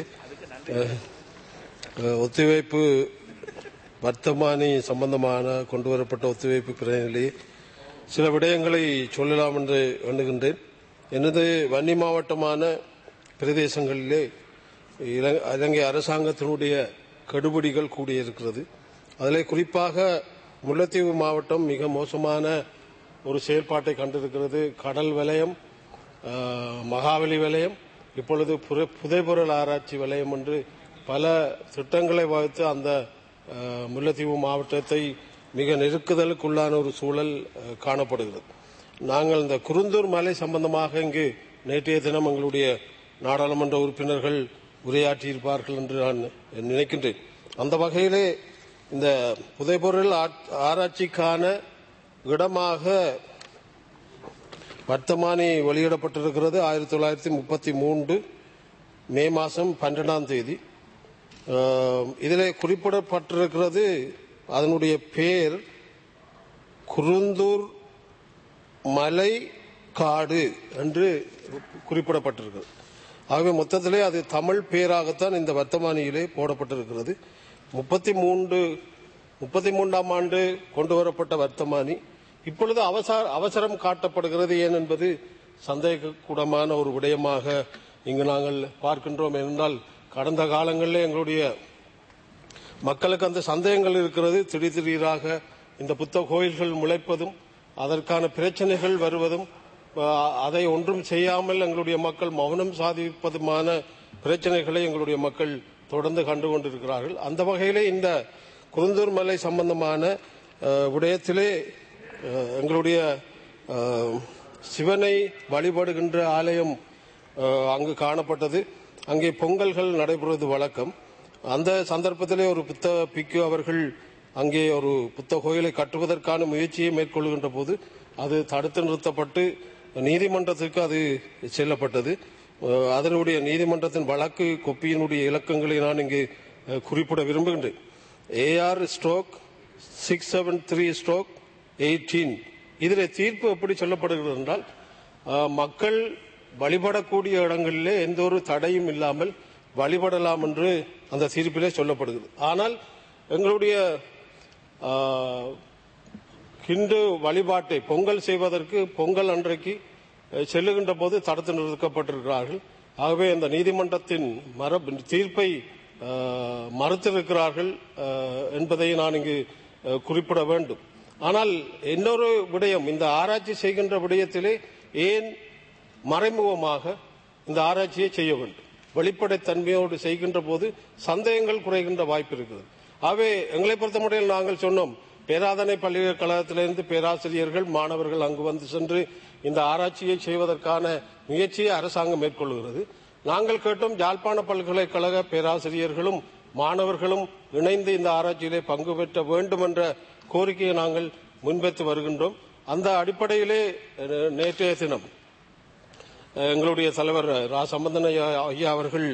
D: ஒத்திவைப்பு வர்த்தமானி சம்பந்தமான கொண்டு வரப்பட்ட ஒத்திவைப்பு பிரேரணையிலே சில விடயங்களை சொல்லலாம் என்று எண்ணுகின்றேன். எனது வன்னி மாவட்டமான பிரதேசங்களிலே இலங்கை அரசாங்கத்தினுடைய கெடுபிடிகள் கூடியிருக்கிறது. அதில் குறிப்பாக முல்லைத்தீவு மாவட்டம் மிக மோசமான ஒரு செயல்பாட்டை கண்டிருக்கிறது. கடல் வலயம், மகாவலி வலயம், இப்பொழுது புதைபொருள் ஆராய்ச்சி வலயம் என்று பல திட்டங்களை வகுத்து அந்த முல்லைத்தீவு மாவட்டத்தை மிக நெருக்குதலுக்குள்ளான ஒரு சூழல் காணப்படுகிறது. நாங்கள் இந்த குருந்தூர் மலை சம்பந்தமாக இங்கு நேற்றைய தினம் எங்களுடைய நாடாளுமன்ற உறுப்பினர்கள் உரையாற்றியிருப்பார்கள் என்று நான் நினைக்கின்றேன். அந்த வகையிலே இந்த புதைபொருள் ஆராய்ச்சிக்கான இடமாக வர்த்தமானி வெளியிடப்பட்டிருக்கிறது. 1933 மே மாதம் 12ஆம் தேதி. இதில் குறிப்பிடப்பட்டிருக்கிறது அதனுடைய பெயர் குருந்தூர் மலை காடு என்று குறிப்பிடப்பட்டிருக்கிறது. ஆகவே மொத்தத்திலே அது தமிழ் பெயராகத்தான் இந்த வர்த்தமானியிலே போடப்பட்டிருக்கிறது. 33ஆம் ஆண்டு கொண்டு வரப்பட்ட வர்த்தமானி இப்பொழுது அவசரம் காட்டப்படுகிறது ஏன் என்பது சந்தேகக்கூடமான ஒரு விடயமாக இங்கு நாங்கள் பார்க்கின்றோம். என்றால் கடந்த காலங்களில் எங்களுடைய மக்களுக்கு அந்த சந்தேகங்கள் இருக்கிறது. திடீராக இந்த புத்த கோயில்கள் முளைப்பதும் அதற்கான பிரச்சனைகள் வருவதும் அதை ஒன்றும் செய்யாமல் எங்களுடைய மக்கள் மௌனம் சாதிப்பதுமான பிரச்சனைகளை எங்களுடைய மக்கள் தொடர்ந்து கண்டு கொண்டிருக்கிறார்கள். அந்த வகையிலே இந்த குருந்தூர் மலை சம்பந்தமான விடயத்திலே எங்களுடைய சிவனை வழிபடுகின்ற ஆலயம் அங்கு காணப்பட்டது. அங்கே பொங்கல்கள் நடைபெறுவது வழக்கம். அந்த சந்தர்ப்பத்திலே ஒரு புத்த பிக்கு அவர்கள் அங்கே ஒரு புத்த கோயிலை கட்டுவதற்கான முயற்சியை மேற்கொள்கின்ற போது அது தடுத்து நிறுத்தப்பட்டு நீதிமன்றத்திற்கு அது செல்லப்பட்டது. அதனுடைய நீதிமன்றத்தின் வழக்கு கொப்பியினுடைய இலக்கங்களை நான் இங்கு குறிப்பிட விரும்புகின்றேன். AR/673/18. இதில் தீர்ப்பு எப்படி சொல்லப்படுகிறது என்றால் மக்கள் வழிபடக்கூடிய இடங்களிலே எந்த ஒரு தடையும் இல்லாமல் வழிபடலாம் என்று அந்த தீர்ப்பிலே சொல்லப்படுகிறது. ஆனால் எங்களுடைய ஹிந்து வழிபாட்டை பொங்கல் செய்வதற்கு பொங்கல் அன்றைக்கு செல்லுகின்ற போது தடுத்து நிறுத்தப்பட்டிருக்கிறார்கள். ஆகவே அந்த நீதிமன்றத்தின் தீர்ப்பை மறுத்திருக்கிறார்கள் என்பதை நான் இங்கு குறிப்பிட வேண்டும். ஆனால் இன்னொரு விடயம், இந்த ஆராய்ச்சி செய்கின்ற விடயத்திலே ஏன் மறைமுகமாக இந்த ஆராய்ச்சியை செய்ய வேண்டும்? வெளிப்படைத்தன்மையோடு செய்கின்ற போது சந்தேகங்கள் குறைகின்ற வாய்ப்பு இருக்கிறது. ஆகவே எங்களை பொறுத்தமட்டில் நாங்கள் சொன்னோம், பேராதனை பல்கலைக்கழகத்திலிருந்து பேராசிரியர்கள் மாணவர்கள் அங்கு வந்து சென்று இந்த ஆராய்ச்சியை செய்வதற்கான முயற்சியை அரசாங்கம் மேற்கொள்கிறது. நாங்கள் கேட்டோம், யாழ்ப்பாண பல்கலைக்கழக பேராசிரியர்களும் மாணவர்களும் இணைந்து இந்த ஆராய்ச்சியிலே பங்கு பெற்ற வேண்டும் என்ற கோரிக்கையை நாங்கள் முன்வைத்து வருகின்றோம். அந்த அடிப்படையிலே நேற்றைய தினம் எங்களுடைய தலைவர் ரா சம்பந்தன் ஐயா அவர்கள்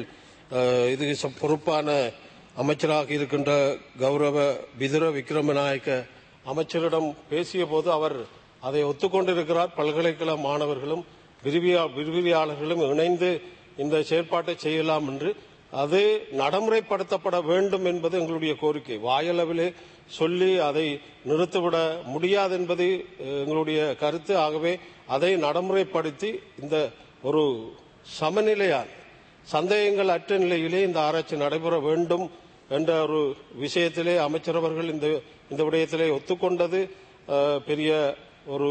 D: இது பொறுப்பான அமைச்சராக இருக்கின்ற கௌரவ பிதுர விக்ரமநாயக்க அமைச்சரிடம் பேசிய போது அவர் அதை ஒத்துக்கொண்டிருக்கிறார். பல்கலைக்கழக மாணவர்களும் விரிவியாளர்களும் இணைந்து இந்த செயற்பாட்டை செய்யலாம் என்று, அது நடைமுறைப்படுத்தப்பட வேண்டும் என்பது எங்களுடைய கோரிக்கை. வாயளவிலே சொல்லி அதை நிறுத்திவிட முடியாது என்பது எங்களுடைய கருத்து. ஆகவே அதை நடைமுறைப்படுத்தி இந்த ஒரு சமநிலையான சந்தேகங்கள் அற்ற நிலையிலே இந்த ஆராய்ச்சி நடைபெற வேண்டும் என்ற ஒரு விஷயத்திலே அமைச்சர் அவர்கள் இந்த விடயத்திலே ஒத்துக்கொண்டது பெரிய ஒரு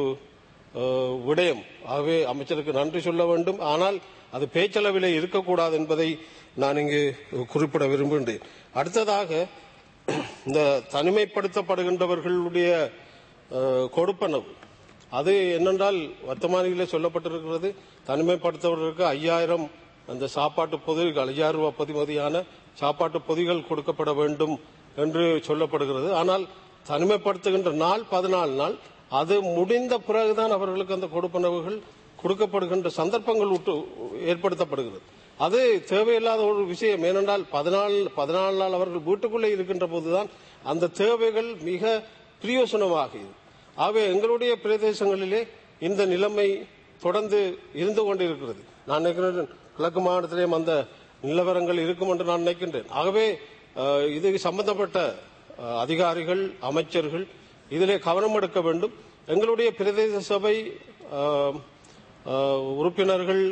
D: விடயம். ஆகவே அமைச்சருக்கு நன்றி சொல்ல வேண்டும். ஆனால் அது பேச்சளவிலே இருக்கக்கூடாது என்பதை நான் இங்கு குறிப்பிட விரும்புகின்றேன். அடுத்ததாக, இந்த தனிமைப்படுத்தப்படுகின்றவர்களுடைய கொடுப்பனவு, அது என்னென்றால் வர்த்தமானியிலே சொல்லப்பட்டிருக்கிறது, தனிமைப்படுத்தவர்களுக்கு 5000 அந்த சாப்பாட்டு பொதிகள், 5000 ரூபாய் பொதிமதியான சாப்பாட்டு பொதிகள் கொடுக்கப்பட வேண்டும் என்று சொல்லப்படுகிறது. ஆனால் தனிமைப்படுத்துகின்ற நாள் 14 நாள், அது முடிந்த பிறகுதான் அவர்களுக்கு அந்த கொடுப்பனவுகள் கொடுக்கப்படுகின்ற சந்தர்ப்பங்கள் ஏற்படுத்தப்படுகிறது. அது தேவையில்லாத ஒரு விஷயம். ஏனென்றால் 14 நாள் அவர்கள் வீட்டுக்குள்ளே இருக்கின்ற போதுதான் அந்த தேவைகள் மிக பிரயோசனமாகிறது. ஆகவே எங்களுடைய பிரதேசங்களிலே இந்த நிலைமை தொடர்ந்து இருந்து கொண்டிருக்கிறது. நான் நினைக்கிறேன் கிழக்கு மாவட்டத்திலேயும் அந்த நிலவரங்கள் இருக்கும் என்று நான் நினைக்கின்றேன். ஆகவே இது சம்பந்தப்பட்ட அதிகாரிகள், அமைச்சர்கள் இதிலே கவனம் எடுக்க வேண்டும். எங்களுடைய பிரதேச சபை உறுப்பினர்கள்,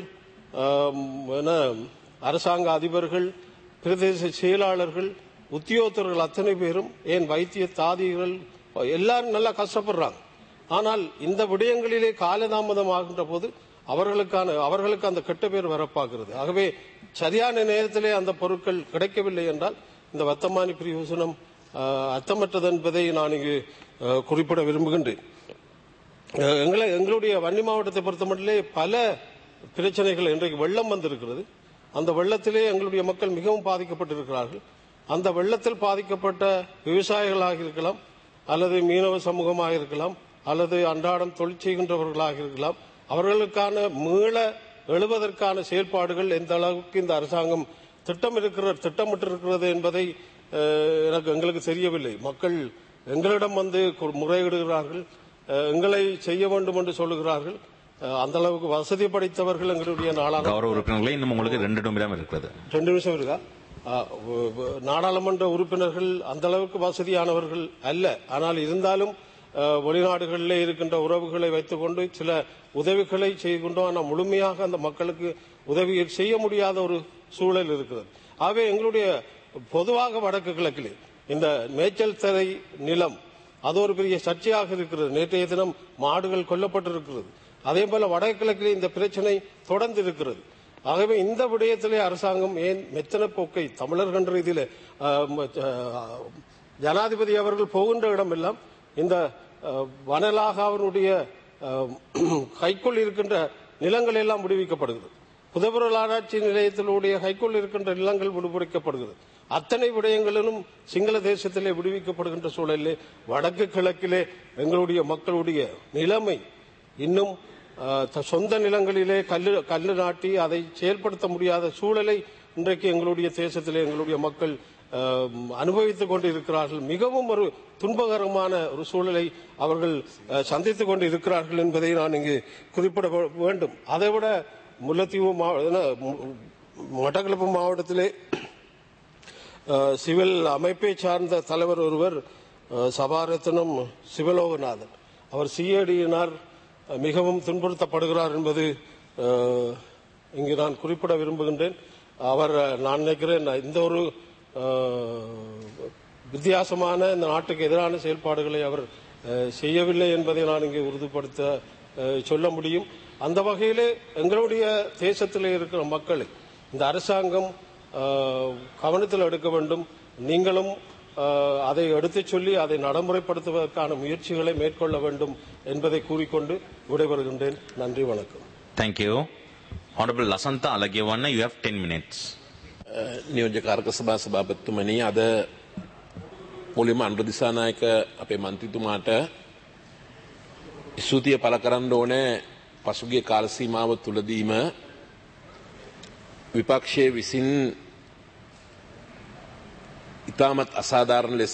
D: அரசாங்க அதிபர்கள், பிரதேச செயலாளர்கள், உத்தியோகத்தர்கள் அத்தனை பேரும், ஏன் வைத்திய தாதிகள் எல்லாரும் நல்லா கஷ்டப்படுறாங்க. ஆனால் இந்த விடயங்களிலே காலதாமதம் ஆகின்ற போது அவர்களுக்கு அந்த கெட்ட பேர் வரப்பாகிறது. ஆகவே சரியான நேரத்திலே அந்த பொருட்கள் கிடைக்கவில்லை என்றால் இந்த வர்த்தமானி பிரயோசனம் அர்த்தமற்றது என்பதை நான் இங்கு குறிப்பிட விரும்புகின்றேன். எங்களுடைய வன்னி மாவட்டத்தை பொறுத்தமட்டிலே பல பிரச்சனைகள். இன்றைக்கு வெள்ளம் வந்திருக்கிறது. அந்த வெள்ளத்திலே எங்களுடைய மக்கள் மிகவும் பாதிக்கப்பட்டிருக்கிறார்கள். அந்த வெள்ளத்தில் பாதிக்கப்பட்ட விவசாயிகளாக இருக்கலாம், அல்லது மீனவ சமூகமாக இருக்கலாம், அல்லது அன்றாடம் தொழில் செய்கின்றவர்களாக இருக்கலாம். அவர்களுக்கான மீள எழுவதற்கான செயல்பாடுகள் எந்த அளவுக்கு இந்த அரசாங்கம் திட்டமிட்டிருக்கிறது என்பதை எங்களுக்கு தெரியவில்லை. மக்கள் எங்களிடம் வந்து முறையிடுகிறார்கள், எங்களை செய்ய வேண்டும் என்று சொல்லுகிறார்கள். அந்த அளவுக்கு வசதி படைத்தவர்கள் எங்களுடைய
A: கௌரவ உறுப்பினர்களே இன்னும் உங்களுக்கு 2 நிமிடம் இருக்கிறது.
D: 2 நிமிஷம் இருக்கா? நாடாளுமன்ற உறுப்பினர்கள் அந்த அளவுக்கு வசதியானவர்கள் அல்ல. ஆனால் இருந்தாலும் வெளிநாடுகளிலே இருக்கின்ற உறவுகளை வைத்துக் கொண்டு சில உதவிகளை செய்து கொண்டோம். ஆனால் முழுமையாக அந்த மக்களுக்கு உதவி செய்ய முடியாத ஒரு சூழல் இருக்கிறது. ஆகவே எங்களுடைய பொதுவாக வடக்கு கிழக்கிலே இந்த மேய்ச்சல் தரை நிலம் அது ஒரு பெரிய சர்ச்சையாக இருக்கிறது. நேற்றைய தினம் மாடுகள் கொல்லப்பட்டிருக்கிறது. அதே போல வடக்கு கிழக்கிலே இந்த பிரச்சனை தொடர்ந்து இருக்கிறது. ஆகவே இந்த விடயத்திலே அரசாங்கம் ஏன் மெத்தன போக்கை தமிழர்கள் ரீதியில ஜனாதிபதி அவர்கள் போகின்ற இடம் எல்லாம் இந்த வனலாக அவருடைய கைக்குள் இருக்கின்ற நிலங்கள் எல்லாம் விடுவிக்கப்படுகிறது. புதப்பொருள் ஆராய்ச்சி நிலையத்தினுடைய கைக்குள் இருக்கின்ற நிலங்கள் விடுவிக்கப்படுகிறது. அத்தனை விடயங்களிலும் சிங்கள தேசத்திலே விடுவிக்கப்படுகின்ற சூழலிலே வடக்கு கிழக்கிலே எங்களுடைய மக்களுடைய நிலைமை இன்னும் சொந்த நிலங்களிலே கல்லு நாட்டி அதை செயல்படுத்த முடியாத சூழலை இன்றைக்கு எங்களுடைய தேசத்திலே எங்களுடைய மக்கள் அனுபவித்துக் கொண்டு இருக்கிறார்கள். மிகவும் ஒரு துன்பகரமான ஒரு சூழலை அவர்கள் சந்தித்துக் கொண்டு இருக்கிறார்கள் என்பதை நான் இங்கு குறிப்பிட வேண்டும். அதைவிட முல்லைத்தீவு மட்டக்களப்பு மாவட்டத்திலே சிவில் அமைப்பை சார்ந்த தலைவர் ஒருவர் சபாரத்னம் சிவலோகநாதன், அவர் சிஐடியினர் மிகவும் துன்புறுத்தப்படுகிறார் என்பது இங்கு நான் குறிப்பிட விரும்புகின்றேன். அவர் நான் நினைக்கிறேன் இந்த ஒரு வித்தியாசமான இந்த நாட்டுக்கு எதிரான செயல்பாடுகளை அவர் செய்யவில்லை என்பதை நான் இங்கே உறுதிப்படுத்த சொல்ல முடியும். அந்த வகையிலே எங்களுடைய தேசத்தில் இருக்கிற மக்களை இந்த அரசாங்கம் கவனத்தில் எடுக்க வேண்டும். நீங்களும் அதை எடுத்துச் சொல்லி அதை நடைமுறைப்படுத்துவதற்கான முயற்சிகளை மேற்கொள்ள வேண்டும் என்பதை கூறிக்கொண்டு விடைபெறுகின்றேன். நன்றி, வணக்கம்.
A: Thank you. Honorable Lasantha Alagiyawanna, you have 10 minutes.
E: නියෝජ්‍යකාරක සභා සභාපතිතුමනි, අද මුලින්ම අනුර දිසානායක අපේ මන්ත්‍රීතුමාට ස්තුතිය පළ කරන්න ඕනේ. පසුගිය කාල සීමාව තුලදීම විපක්ෂයේ විසින් ඉතාමත් අසාධාරණ ලෙස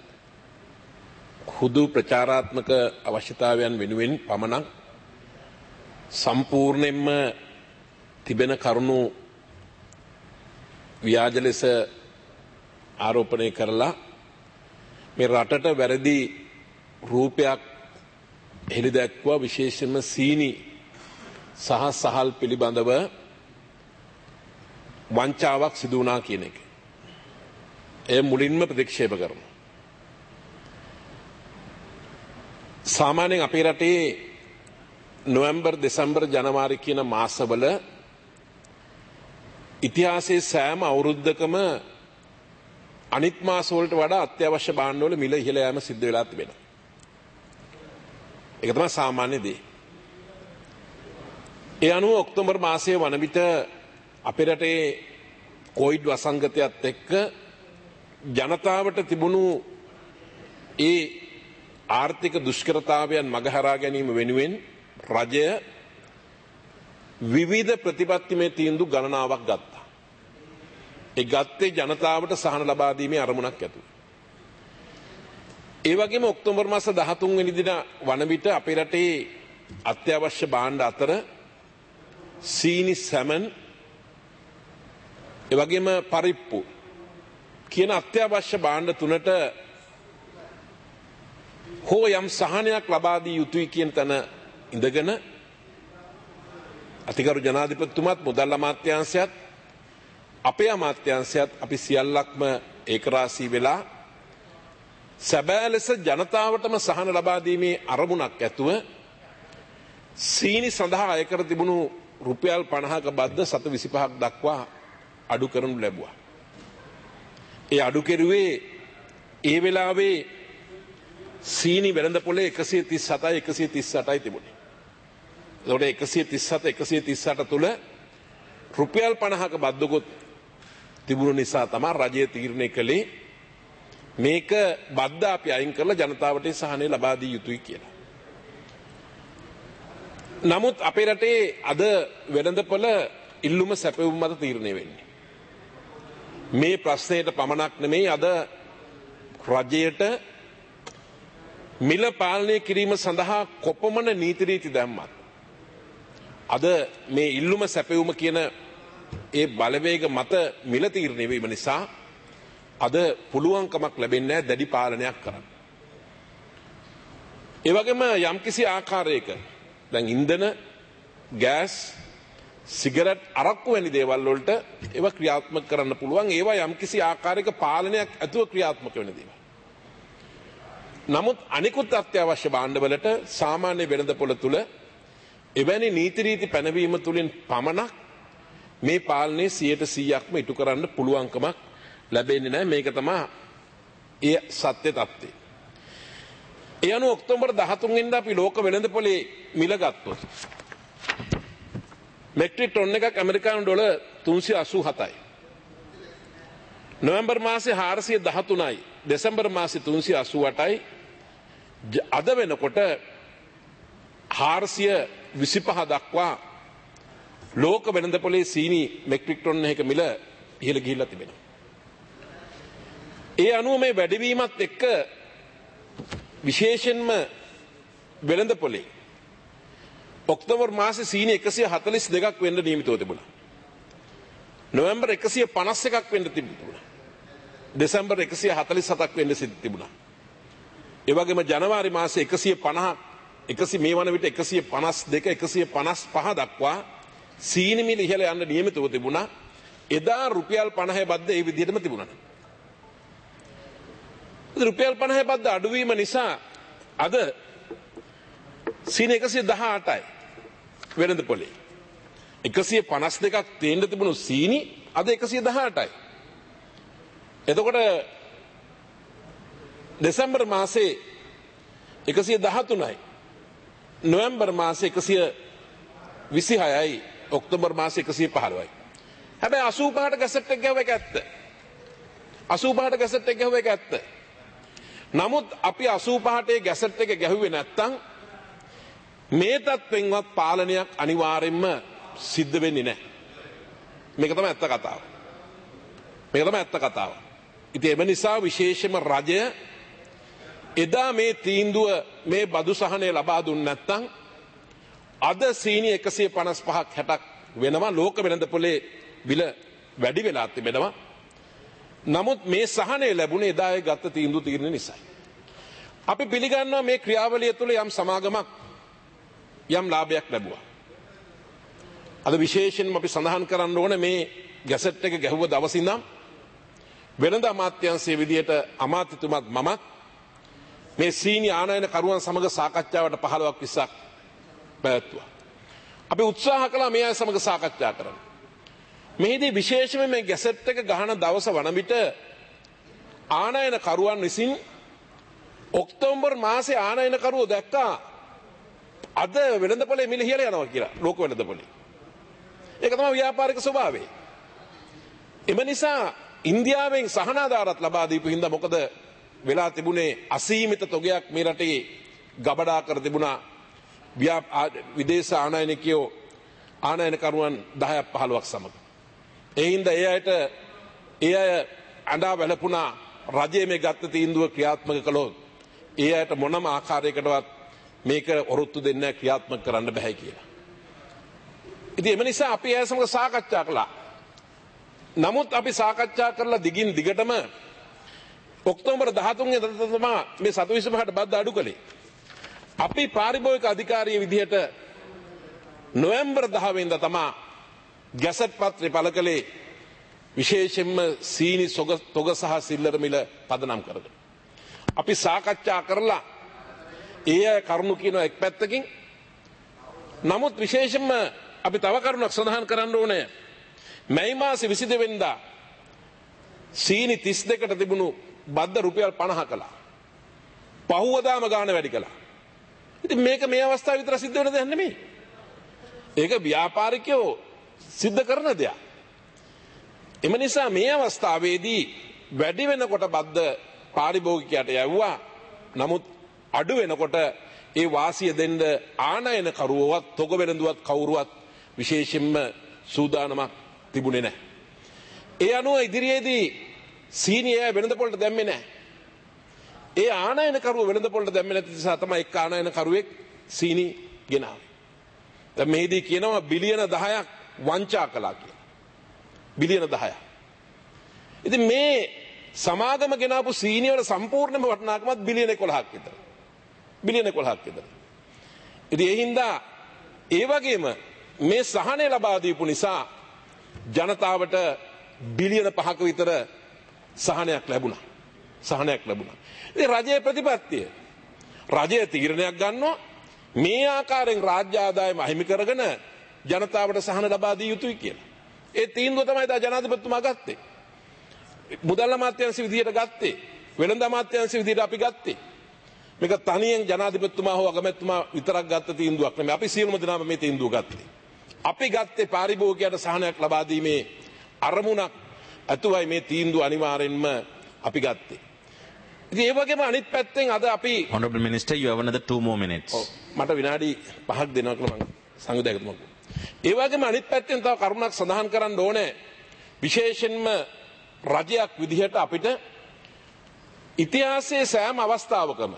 E: හුදු ප්‍රචාරාත්මක අවශ්‍යතාවයන් වෙනුවෙන් පමණක් සම්පූර්ණයෙන්ම තිබෙන කරුණු ව්‍යාජ ලෙස ආරෝපණය කරලා මේ රටට වැරදි රූපයක් හෙළිදැක්වුවා. විශේෂයෙන්ම සීනි සහ සහල් පිළිබඳව වංචාවක් සිදු වුණා කියන එක. එය මුලින්ම ප්‍රතික්ෂේප කරනවා. සාමාන්‍යයෙන් අපේ රටේ නොවැම්බර් දෙසැම්බර් ජනවාරි කියන මාසවල ඉතිහාසයේ සෑම අවුරුද්දකම අනිත් මාසවලට වඩා අත්‍යවශ්‍ය භාණ්ඩවල මිල ඉහළ යාම සිද්ධ වෙලා තිබෙනවා. ඒක තමයි සාමාන්‍ය දේ. ඒ අනුව ඔක්තෝබර් මාසයේ වන විට අපේ රටේ කොවිඩ් වසංගතයත් එක්ක ජනතාවට තිබුණු ඒ ආර්ථික දුෂ්කරතාවයන් මගහරා ගැනීම වෙනුවෙන් රජය විවිධ ප්‍රතිපත්තිමය තීන්දුව ගණනාවක් ගත්තා. ඒ ගත්තේ ජනතාවට සහන ලබා දීමේ අරමුණක් ඇතුව. ඒ වගේම ඔක්තෝබර් මාස 13 වෙනි දින වන විට අපේ රටේ අත්‍යවශ්‍ය භාණ්ඩ අතර සීනි, සැමන්, ඒ වගේම පරිප්පු කියන අත්‍යවශ්‍ය භාණ්ඩ තුනට හෝ යම් සහනයක් ලබා දී යුතුයි කියන තැන ඉඳගෙන අතිගරු ජනාධිපතිතුමාත් මුදල් අමාත්‍යාංශයත් අපේ අමාත්‍යාංශයත් අපි සියල්ලක්ම ඒකරාශී වෙලා සැබෑ ලෙස ජනතාවටම සහන ලබා දීමේ අරමුණක් ඇතුව සීනි සඳහා අය කර තිබුණු රුපියල් 50ක බද්ද 725ක් දක්වා අඩු කරනු ලැබුවා. ඒ අඩු කෙරුවේ ඒ වෙලාවේ සීනි වෙළඳ පොලේ 137යි 138යි තිබුණේ. ඒකට 137 තුල රුපියල් 50ක බද්දකොත් තිබුණු නිසා තමයි රජය තීරණය කළේ මේක බද්ද අපි අයින් කරලා ජනතාවට සහනය ලබා දී යුතුයි කියලා. නමුත් අපේ රටේ අද වෙළඳපොළ ඉල්ලුම සැපයුම් මත තීරණය වෙන්නේ. මේ ප්‍රශ්නයට පමණක් නෙමෙයි අද රජයට මිල පාලනය කිරීම සඳහා කොපමණ නීති රීති දැම්මත් අද මේ ඉල්ලුම සැපයුම කියන ඒ බලවේග මත මිල තීරණය වීම නිසා අද පුළුවන්කමක් ලැබෙන්නේ නැහැ දැඩි පාලනයක් කරන්න. ඒ වගේම යම්කිසි ආකාරයක දැන් ඉන්ධන, ගෑස්, සිගරට්, අරක්කු වැනි දේවල් වලට ඒවා ක්‍රියාත්මක කරන්න පුළුවන්. ඒවා යම්කිසි ආකාරයක පාලනයක් ඇතුව ක්‍රියාත්මක වෙන දේවල්. නමුත් අනිකුත් අත්‍යවශ්‍ය භාණ්ඩවලට සාමාන්‍ය වෙළඳපොළ තුල එවැනි නීති රීති පැනවීම තුලින් පමණක් මේ පාලනයේ 100%ක්ම ඉටු කරන්න පුළුවන්කමක් ලැබෙන්නේ නැහැ. මේක තමයි ඒ සත්‍ය තත්ත්වය. ඒ අනුව ඔක්තෝබර් 13 වෙනිදා අපි ලෝක වෙළඳපොලේ මිල ගත්තොත් මෙට්‍රික් ටොන් එකක් ඇමරිකානු ඩොලර් 387යි. නොවැම්බර් මාසේ 413යි. දෙසැම්බර් මාසේ 388යි. අද වෙනකොට 425 දක්වා ලෝක වෙළඳපොලේ සීනි මෙට්‍රික් ටොන් එකක මිල ඉහළ ගිහිල්ලා තිබෙනවා. ඒ අනුව මේ වැඩිවීමත් එක්ක විශේෂයෙන්ම වෙළඳපොලේ ඔක්තෝබර් මාසේ සීනි 142ක් වෙන්න නියමිතව තිබුණා. නොවැම්බර් 151ක් වෙන්න තිබුණා. දෙසැම්බර් 147ක් වෙන්න සිද්ධ තිබුණා. ඒ වගේම ජනවාරි මාසේ 150 මේ වන විට 152 155 දක්වා සීනි මිල ඉහළ යන්න නියමිතව තිබුණා. එදා රුපියල් 50 බද්ද ඒ විදිහටම තිබුණා. රුපියල් 50 බද්ද අඩුවීම නිසා අද සීනි 118යි වෙළඳ පොලේ. 152ක් තේන්න තිබුණු සීනි අද 118යි. එතකොට දෙසැම්බර් මාසේ 113යි. නොවැම්බර් මාසේ 126යි. ඔක්තෝබර් මාසේ 115යි. හැබැයි 85ට ගැසට් එක ගැහුව එක ඇත්ත. 85ට ගැසට් එක ගැහුව එක ඇත්ත. නමුත් අපි 85ට ගැසට් එක ගැහුවේ නැත්තම් මේ තත්ත්වෙන්වත් පාලනයක් අනිවාර්යෙන්ම සිද්ධ වෙන්නේ නැහැ. මේක තමයි ඇත්ත කතාව. මේක තමයි ඇත්ත කතාව. ඉතින් ඒ නිසා විශේෂයෙන්ම රජය එදා මේ තීන්දුව මේ බදු සහනය ලබා දුන්නේ නැත්තම් අද සීනි 155ක් 60ක් වෙනවා. ලෝක වෙළඳ පොලේ බිල වැඩි වෙලා තිබෙනවා. නමුත් මේ සහනය ලැබුණේ එදා ඒ ගත්ත තීන්දුව තීරණ නිසායි. අපි පිළිගන්නවා මේ ක්‍රියාවලිය තුළ යම් සමාගමක් යම් ලාභයක් ලැබුවා. අද විශේෂයෙන්ම අපි සඳහන් කරන්න ඕනේ මේ ගැසට් එක ගැහුව දවස් ඉඳන් වෙළඳ අමාත්‍යාංශයේ විදියට අමාත්‍යතුමත් මමත් මේ සීනි ආනයන කරුවන් සමග සාකච්ඡාවට 15ක් 20ක් පැවැත්තුවා. අපි උත්සාහ කළා මේ අය සමග සාකච්ඡා කරන්න. මෙහිදී විශේෂයෙන්ම මේ ගැසට් එක ගහන දවස වන විට ආනයන කරුවන් විසින් ඔක්තෝබර් මාසේ ආනයන කරුවෝ දැක්කා අද වෙළඳ පොලේ මිල ඉහළ යනවා කියලා. ලෝක වෙළඳ පොලේ. ඒක තමයි ව්‍යාපාරික ස්වභාවය. එම නිසා ඉන්දියාවෙන් සහනාධාරත් ලබා දීපු හින්දා මොකද වෙලා තිබුණේ අසීමිත තොගයක් මේ රටේ ගබඩා කර තිබුණා විදේශ ආනයනිකයෝ ආනයනකරුවන් 10ක් 15ක් සමග. ඒ හින්දා ඒ අය අඬා වැළපුණා රජයේ මේ ගත්ත තීන්දුව ක්‍රියාත්මක කළොත් ඒ අයට මොනම ආකාරයකටවත් මේක ඔරොත්තු දෙන්න ක්‍රියාත්මක කරන්න බෑ කියලා. ඉතින් එම නිසා අපි ඒ සමග සාකච්ඡා කළා. නමුත් අපි සාකච්ඡා කරලා දිගින් දිගටම ඔක්තෝබර් 13 වෙනිදා තමයි මේ 725ට බද්ද අඩු කළේ. අපි පාරිභෝගික අධිකාරිය විදිහට නොවැම්බර් 10 වෙනිදා තමයි ගැසට් පත්‍රය පළ කළේ විශේෂයෙන්ම සීනි තොග සහ සිල්ලර මිල පදනම් කරගෙන. අපි සාකච්ඡා කරලා ඒ අය කරුණු කියනවා එක් පැත්තකින්. නමුත් විශේෂයෙන්ම අපි තව කරුණක් සඳහන් කරන්න ඕනේ. මැයි මාසේ 22 වෙනිදා සීනි 32ට තිබුණු බද්ද රුපියල් 50 කළා. පහුවදාම ගාණ වැඩි කළා. ඉතින් මේක මේ අවස්ථාවේ විතර සිද්ධ වෙන දෙයක් නෙමෙයි. ඒක ව්‍යාපාරිකයෝ සිද්ධ කරන දෙයක්. එම නිසා මේ අවස්ථාවේදී වැඩි වෙනකොට බද්ද පාරිභෝගිකයට යවුවා. නමුත් අඩු වෙනකොට ඒ වාසිය දෙන්න ආනයන කරුවවත් තොග වෙළඳුවත් කවුරුවත් විශේෂයෙන්ම සූදානමක් තිබුණේ නැහැ. ඒ අනුව ඉදිරියේදී සීනිය වෙළඳ පොළට දැම්මේ නැහැ. ඒ ආනයන කරුව වෙළඳ පොළට දැම්මේ නැති නිසා තමයි එක් ආනයන කරුවෙක් සීනි ගෙනාවේ. දැන් මෙහිදී කියනවා බිලියන 10ක් වංචා කළා කියලා. බිලියන 10ක්. ඉතින් මේ සමාගම ගෙනාපු සීනි වල සම්පූර්ණම වටිනාකමත් බිලියන 11ක් විතර. බිලියන 11ක් විතර. ඉතින් ඒ හින්දා ඒ වගේම මේ සහනය ලබා දීපු නිසා ජනතාවට බිලියන 5ක විතර සහනයක් ලැබුණා. සහනයක් ලැබුණා. ඉතින් රජයේ ප්‍රතිපත්තිය රජය තීරණයක් ගන්නවා මේ ආකාරයෙන් රාජ්‍ය ආදායම අහිමි කරගෙන ජනතාවට සහන ලබා දිය යුතුයි කියලා. ඒ තීන්දුව තමයි දා ජනාධිපතිතුමා ගත්තේ. මුදල් අමාත්‍යාංශ විදියට ගත්තේ. වෙළඳ අමාත්‍යාංශ විදියට අපි ගත්තේ. මේක තනියෙන් ජනාධිපතිතුමා හෝ අගමැතිතුමා විතරක් ගත්ත තීන්දුවක් නෙමෙයි. අපි සියලුම දෙනාම මේ තීන්දුව ගත්තේ. අපි ගත්තේ පාරිභෝගිකයට සහනයක් ලබා දීමේ අරමුණක් අතුවයි මේ තීන්දුව අනිවාර්යෙන්ම අපි ගත්තේ. ඉතින් ඒ වගේම අනිත් පැත්තෙන් අද අපි
A: Honorable Minister, you have another 2 more minutes.
E: මට විනාඩි 5ක් දෙනවා කියලා මම සංවිධායකතුමා කිව්වා. ඒ වගේම අනිත් පැත්තෙන් තව කරුණක් සඳහන් කරන්න ඕනේ. විශේෂයෙන්ම රජයක් විදිහට අපිට ඉතිහාසයේ සෑම අවස්ථාවකම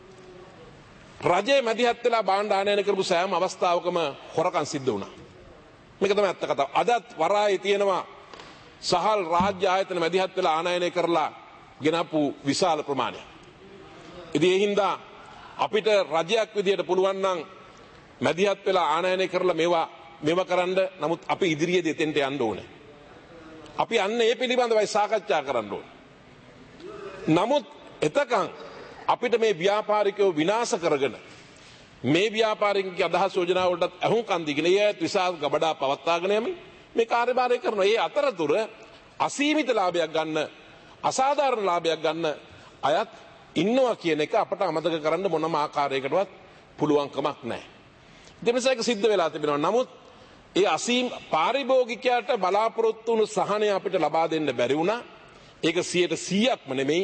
E: රජයේ මැදිහත් වෙලා භාණ්ඩ ආනයන කරපු සෑම අවස්ථාවකම හොරකම් සිද්ධ වුණා. මේක තමයි ඇත්ත කතාව. අදත් වරායේ තියෙනවා සහල් රාජ්‍ය ආයතන මැදිහත් වෙලා ආනයනය කරලා ගෙනපු විශාල ප්‍රමාණයක්. ඉතින් ඒ හින්දා අපිට රජයක් විදියට පුළුවන් නම් මැදිහත් වෙලා ආනයනය කරලා මේවා කරන්න. නමුත් අපි ඉදිරියේදී එතෙන්ට යන්න ඕනේ. අපි අන්න ඒ පිළිබඳවයි සාකච්ඡා කරන්න ඕනේ. නමුත් එතකන් අපිට මේ ව්‍යාපාරිකයෝ විනාශ කරගෙන මේ ව්‍යාපාරිකගේ අදහස් යෝජනා වලට අහුම්කම් දීගෙන ඒ විශාල ගබඩා පවත්වාගෙන යමින් මේ කාර්යභාරය කරනවා. ඒ අතරතුර අසීමිත ලාභයක් ගන්න අසාධාරණ ලාභයක් ගන්න අයත් ඉන්නවා කියන එක අපට අමතක කරන්න මොනම ආකාරයකටවත් පුළුවන්කමක් නැහැ. දෙමසයක සිද්ධ වෙලා තිබෙනවා. නමුත් ඒ පාරිභෝගිකයාට බලාපොරොත්තු වුණු සහනය අපිට ලබා දෙන්න බැරි වුණා. ඒක 100%ක්ම නෙමෙයි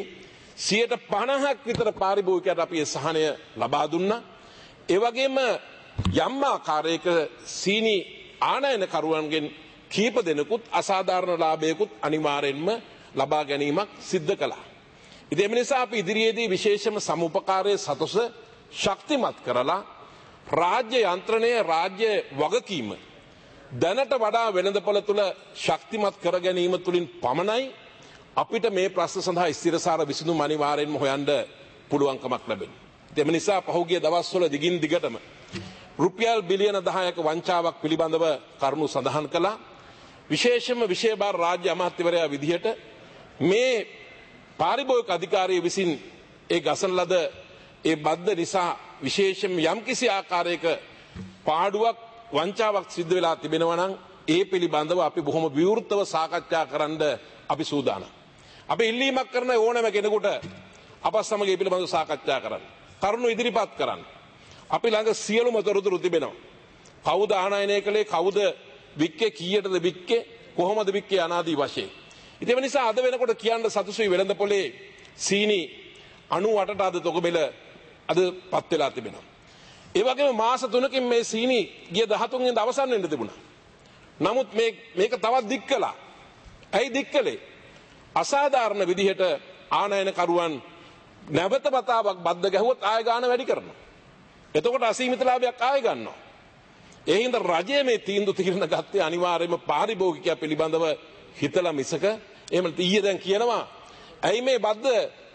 E: 50%ක් විතර පාරිභෝගිකයාට අපි ඒ සහනය ලබා දුන්නා. ඒ වගේම යම් ආකාරයක සීනි ආනයනකරුවන්ගෙන් කීප දෙනෙකුත් අසාධාරණ ලාභයකුත් අනිවාර්යෙන්ම ලබා ගැනීමක් සිද්ධ කළා. ඉතින් මේ නිසා අපි ඉදිරියේදී විශේෂම සමුපකාරයේ සතොස ශක්තිමත් කරලා රාජ්‍ය යන්ත්‍රණය රාජ්‍ය වගකීම දැනට වඩා වෙළඳපොළ තුල ශක්තිමත් කර ගැනීම තුලින් පමණයි අපිට මේ ප්‍රශ්න සඳහා ස්ථිරසාර විසඳුම් අනිවාර්යෙන්ම හොයන්න පුළුවන්කමක් ලැබෙන්නේ. ඒ නිසා පහුගිය දවස්වල දිගින් දිගටම රුපියල් බිලියන 10ක වංචාවක් පිළිබඳව කරුණු සඳහන් කළා. විශේෂම විශේෂ රාජ්‍ය අමාත්‍යවරයා විදිහට මේ පාරිභෝගික අධිකාරිය විසින් ඒ ගසන ලද ඒ බද්ද නිසා විශේෂම යම්කිසි ආකාරයක පාඩුවක් වංචාවක් සිද්ධ වෙලා තිබෙනවා නම් ඒ පිළිබඳව අපි බොහොම විවෘතව සාකච්ඡා කරන්න අපි සූදානම්. අපි ඉල්ලීමක් කරන ඕනෑම කෙනෙකුට අප සමග මේ පිළිබඳව සාකච්ඡා කරන්න. කරුණු ඉදිරිපත් කරන්න. අපි ළඟ සියලුම තොරතුරු තිබෙනවා. කවුද ආනයනය කළේ, කවුද වික්කේ, කීයටද වික්කේ, කොහොමද වික්කේ අනාදී වශයෙන්. ඉතින් ඒ නිසා අද වෙනකොට කියන්න සතුටුයි වෙළඳපොලේ සීනි 98ට අද තොග බෙල අද පත් වෙලා තිබෙනවා. ඒ වගේම මාස 3කින් මේ සීනි ගිය 13 වෙනිදා අවසන් වෙන්න තිබුණා. නමුත් මේක තවත් දික් කළා. ඇයි දික් කළේ? අසාධාරණ විදිහට ආනයනකරුවන් නැවත වතාවක් බද්ද ගැහුවොත් ආය ගාන වැඩි කරනවා. එතකොට අසීමිත ලාභයක් ආය ගන්නවා. ඒ හින්දා රජයේ මේ තීන්දුව తీරන ගත්තේ අනිවාර්යයෙන්ම පාරිභෝගිකයා පිළිබඳව හිතලා මිසක එහෙම ඊයේ දැන් කියනවා ඇයි මේ බද්ද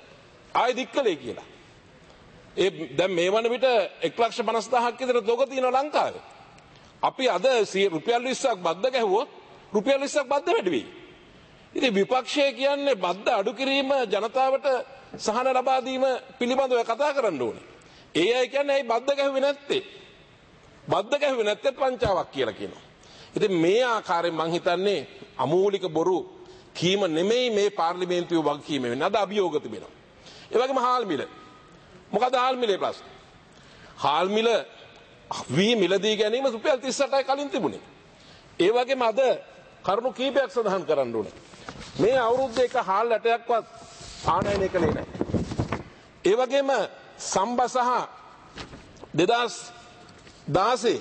E: ආය දික් කළේ කියලා. දැන් මේ වන විට 1,50,000ක් විතර තොග තියෙනවා ලංකාවේ. අපි අද රුපියල් 20ක් බද්ද ගැහුවොත් රුපියල් 20ක් බද්ද වැඩි වෙයි. ඉතින් විපක්ෂය කියන්නේ බද්ද අඩු කිරීම ජනතාවට සහන ලබා දීම පිළිබඳව කතා කරන්න ඕනේ. ඒ අය කියන්නේ ඇයි බද්ද ගැහුවේ නැත්තේ? බද්ද ගැහුවේ නැත්තේ පංචාවක් කියලා කියනවා. ඉතින් මේ ආකාරයෙන් මං හිතන්නේ අමූලික බොරු කීම නෙමෙයි මේ පාර්ලිමේන්තුවේ වගකීම වෙන්නේ. අද අභියෝග තිබෙනවා. ඒ වගේම හාල් මිල. මොකද හාල් මිලේ ප්‍රශ්න? හාල් මිල වී මිලදී ගැනීම රුපියල් 38යි කලින් තිබුණේ. ඒ වගේම අද කරුණු කීපයක් සඳහන් කරන්න ඕනේ. මේ අවුරුද්දේ එක හාල් ඇටයක්වත් ආනයනය කළේ නැහැ. ඒ වගේම සම්බසහ 2016